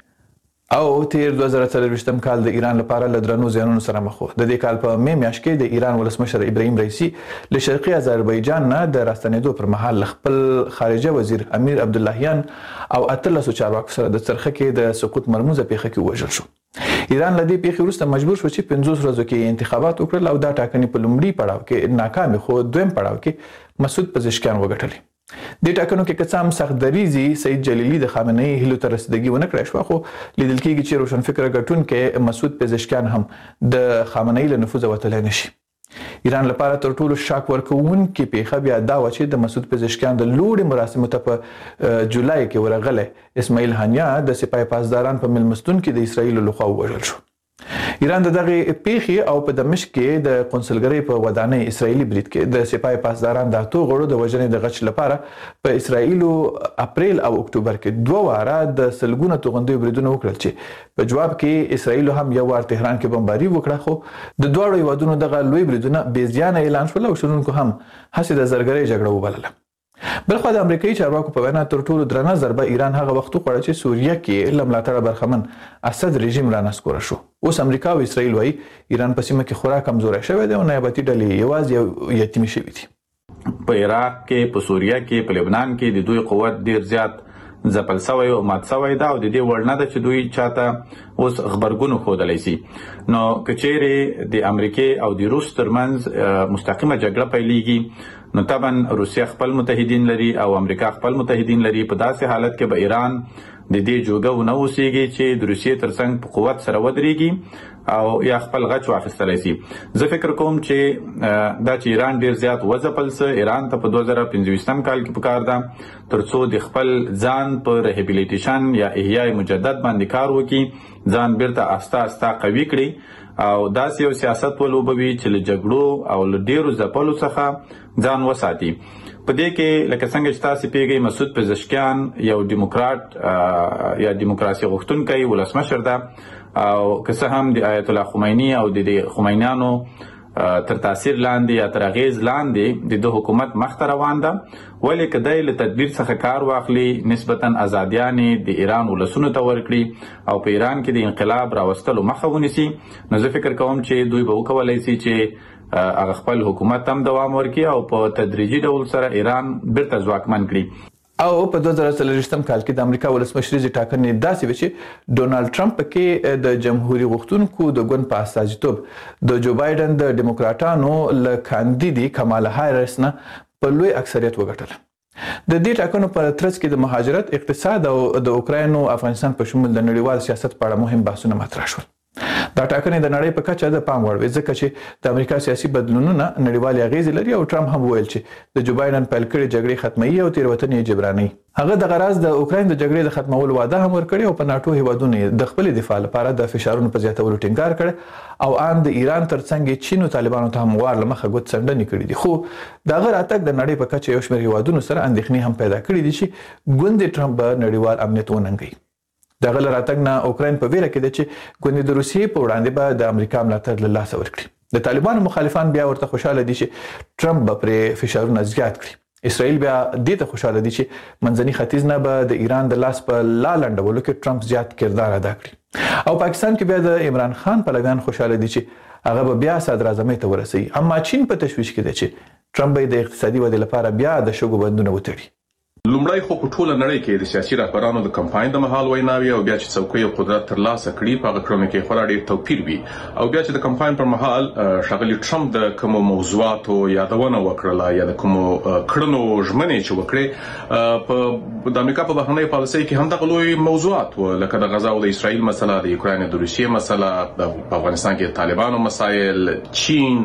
او تیر دوه زره څلوېښتم کال د ایران لپاره له درنو زیانونو سره مخ و. د دې کال په می میاشت کې د ایران ولسمشر ابراهیم رئیسی له شرقي آذربایجان نه د راستنېدو پر مهال خپل خارجه وزیر امیر عبداللهیان او اتلسو چارواکو سره د څرخه کې د سقوط مرموزه پیښه کې وژل شو. ایران له دې پیښې وروسته مجبور شو چې پنځوس ورځو کې انتخابات وکړل او دا ټاکنې په لومړي پړاو کې ناکامې خو دویم پړاو کې مسعود پزشکیان وګټلې. د ټاکنو کې کڅام سخت دریزي سید جلیلی د خامنه ای هلو تر رسیدګي ونه کړی شو، خو لیدل کېږي چې روشنفکر ګټونکي مسعود پزشکیان هم د خامنه ای له نفوذ وتلی نشي. ایران لپاره تر ټولو شاک ورکوونکې پیښه بیا دا و چې د مسعود پزشکیان د لوړې مراسمو ته په جولای کې ورغلی اسماعیل هانیه د سپاه پاسداران په مېلمستون کې د اسرائیل لخوا ووژل شو. ایران دغه پیخي او په دمشق کې د قونسلګرۍ په ودانۍ اسرایلی برید کې د سپای پاسداران د اتو غړو د وژنې د غچ لپاره په اسرایل اپریل او اکتوبر کې دوه واره د سلګونه توغندي بریدونه وکړل چې په جواب کې اسرایل هم یو وار تهران کې بمباري وکړه خو د دوه هیوادونو دغه لوی بریدونه بې زیانه اعلان شول او شنونکو هم هڅه د زرګرۍ جګړه وبلله. بلخو د امریکایي چارواکو په وینا تر ټولو درنه ضربه ایران هغه وخت وخوړه چې سوریه کې له ملاتړه برخمن اسد رژیم رانسکوره شو. اوس امریکا او اسرائیل وايي ایران په سیمه کې خورا کمزوري شوی دی او نیابتي ډلې یوازې یو یتیمي شوي دي. په عراق کې، په سوریه کې، په لبنان کې د دوی قوت ډیر زیات ځپل شوی او مات شوی دا او د دې وړ نه ده چې دوی چاته اوس خبرګون ښودلی شي. نو که چیرې د امریکې او د روس ترمنځ مستقیمه جګړه پیلېږي نو طبعا روسیه خپل متحدین لري او امریکا خپل متحدین لري. په داسې حالت کې به ایران د دې جوګه ونه اوسېږي چې د روسیې ترڅنګ په قوت سره ودرېږي او یا خپل غچ واخیستلی شي. زه فکر کوم چې دا چې ایران ډیر زیات وځپل څه ایران ته په دوه زره پنځویشتم کال کې پکار ده ترڅو د خپل ځان په ریهابیلیټیشن یا احیاء مجدد باندې کار وکړي، ځان بیرته آسته آسته قوي کړي او داسې یو سیاست ولوبوي چې له جګړو او له ډیرو ځپلو څخه ځان وساتي. په دې کې لکه څنګه چې تاسو پیږئ مسعود پزشکیان یو دیموکرات یا دیموکراسي غوښتونکی ولسمشر ده او که څه هم د آیت الله خمینی او د خمینیانو تر تاثیر لاندې یا تر اغیز لاندې د دوه حکومت مخ ته روان ده، ولې که دی له تدبیر څخه کار واخلي نسبتا ازادیانې د ایران ولسونو ته ورکړي او په ایران کې د انقلاب راوستلو مخه ونیسي نو زه فکر کوم چې دوی به وکولی شي چې هغه خپل حکومت هم دوام ورکړي او په تدریجي ډول سره ایران بیرته ځواکمن کړي. او په دوه زره څلوېښتم کال کې د امریکا ولسمشریزې ټاکنې داسې وې چې ډونالډ ټرمپ کې د جمهوریت غوښتونکو د ګوند په استازیتوب د جو بایدن د ډیموکراټانو له کاندیدي کمالا هاریس نه په لوی اکثریت وګټله. د دې ټاکنو په ترڅ کې د مهاجرت، اقتصاد او د اوکراین او افغانستان په شمول د نړیوال سیاست په اړه مهم بحثونه مطرح شول. دا ټاکنې د نړۍ په کچه د پام وړ وې ځکه چې د امریکا سیاسي بدلونونه نړیوالې اغیزې لري او ټرمپ هم وویل چې د جو بایدن پیل کړې جګړې ختموي او تېروتنې جبرانوي. هغه د غراز د اوکراین د جګړې د ختمولو وعده هم ورکړې او په ناټو هیوادونو د خپل دفاع لپاره د فشارونو په زیاتولو ټینګار کړ او ان د ایران ترڅنګ چین او طالبانو ته هم وار لمخه غوت څنډنې کړې دي. خو دا غیر اتک د نړۍ په کچه یو شمېر هیوادونو سره اندېښنې هم پیدا کړې دي چې ګوند ټرمپ به نړیوال امنیت وننګي. د غل راتګ نه اوکراین په ویره کې دی چې ګوند د روسیې په وړاندې به د امریکا ملاتړ له لاسه ورکړي. د طالبانو مخالفان بیا ورته خوشاله دي چې ټرمپ به پرې فشارونه زیات کړي. اسرائیل بیا دې ته خوشاله دي چې منځني ختیځ نه به د ایران د لاس په لا لنډولو کې ټرمپ زیات کردار ادا کړي او پاکستان کې بیا د عمران خان پلویان خوشاله دي چې هغه به بیا صدر اعظم ته ورسي. اما چین په تشویش کې دی چې ټرمپ به د اقتصادي ودې لپاره بیا د شګو بندونه وتړي. لومړی خو په ټوله نړۍ کې د سیاسي رهبرانو د کمپاین د مهال ویناوي او بیا چې څوکۍ او قدرت ترلاسه کړي په هغه کړنو کې خورا ډېر توپیر وي او بیا چې د کمپاین پر مهال ښاغلي ټرمپ د کومو موضوعاتو یادونه وکړله یا د کومو کړنو ژمنې چې وکړې په د امریکا په بهرنۍ پالیسۍ کې همدغه لوی موضوعات و لکه د غزا او د اسرائیل مسله، د یوکراین د روسیې مسله، د افغانستان کې طالبانو مسایل، چین،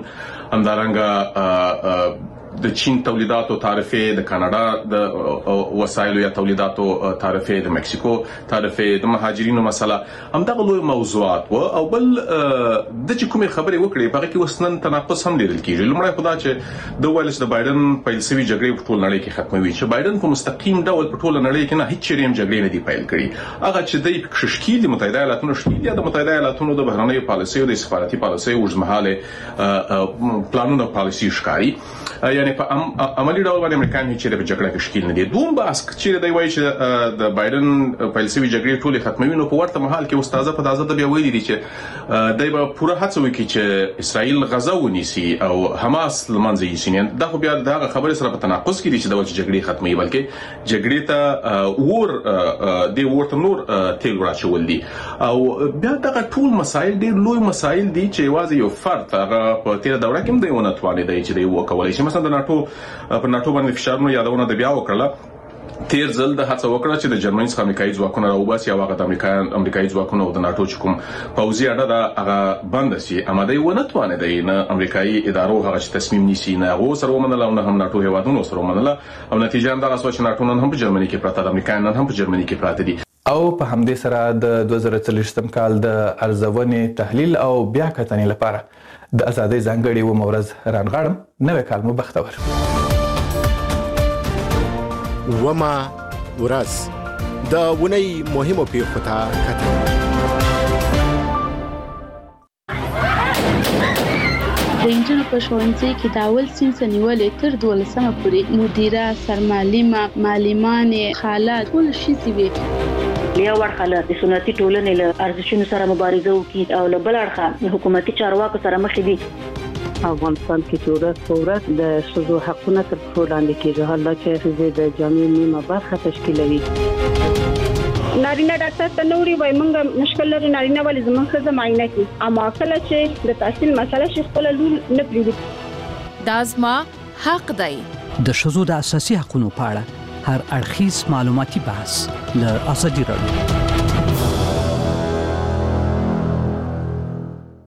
همدارنګه د چین تولیداتو تعرفه، د کاناډا د وسایلو یا تولیداتو تعرفه، د مکسیکو تعرفه، د مهاجرینو مسله، همدغه لوی موضوعات و او بل د چې کومې خبرې وکړې په هغه کې وسنن تناقض هم لیدل کېږي. لومړی خو دا چې د ویل چې د بایدن پیل شوي جګړې په ټول نړۍ کې ختموي، چې بایدن په مستقیم ډول په ټول نړۍ کې نه هیڅ چیرې هم جګړې نه دي پیل کړي. هغه چې دی پکې شکیل د متحده ایالاتونو شکیل یا د متحده ایالاتونو د بهرنۍ پالیسۍ او د سفارتي پالیسۍ اوږدمهاله پلانونه پالیسي ښکاري، یعنی په عملی ډول باندې امریکایان هیڅ چیرې په جګړه کې شکیل نه دي. دوم بحث چې دی وایي چې د بایدن پیل شوي جګړې ټولې ختموي نو په ورته مهال کې استاده په تازه د بیا ویلي دي چې دی به پوره هڅه وکړي چې اسرائیل غزا ونیسي او حماس له منځه یوسي. دا خو بیا دغه خبرې سره په تناقض کې دي چې د جګړې ختموي بلکې جګړې ته ور دی ورته نور تیل راچول دي او بیا دغه ټول مسایل ډېر لوی مسایل دي چې یوازې یو فرد هغه په تیره دوره کې هم دی ونه توانېدی چې دی وکولی شي. مثلا د ناټو په ناټو باندې فشارونو یادونه د بیا وکړه. تیر ځل د هڅه وکړه چې د جرمني څخه امریکایي ځواکونه راوباسي او هغه د امریکایان امریکایي ځواکونه او د ناټو چې کوم پوځي اډه ده هغه بند شي، اما دی ونه توانېدی نه امریکایي ادارو هغه چې تصمیم نیسي نه هغو سره ومنله او نه هم ناټو هیوادونو سره ومنله او نتیجه همدغه شوه چې ناټو نن هم په جرمني کې پراته ده، امریکایان نن هم په جرمني کې پراته دي. او په همدې سره د دوه زره څلوېښتم کال د ارزونې تحلیل او بیا کتنې لپاره د ازادۍ ځانګړې اوومه ورځ رانغاړم. نوی کال مو بختور. اوومه ورځ د اونۍ مهمو پیښو ته کتنه. د انجنونو په ښوونځي کې د اول صنف نیولې تر دولسمه پورې مدیره، سرمعلمه، معلمانې، خاله ټول ښځې وي. یو اړخه له سنتي ټولنې له ارزښتونو سره مبارزه وکړي او له بل اړخه حکومتي چارواکو سره مخ دي. افغانستان کې چې ورځ په ورځ د ښځو حقونه تر پښو لاندې کېږي، حالا چې ښځې د جامعې نیمه برخه تشکیلوي. نارینه ډاکټر ته نوري وای مونږ مشکل لري نارینه ولې زموږ ښځه معاینه کوي، اما کله چې د تحصیل مسله شي خپل لور نه پریږدي. دا زما حق دی. د ښځو د اساسي حقوقو په اړه هر اړخیز معلوماتي بحث له ازادي راډیو.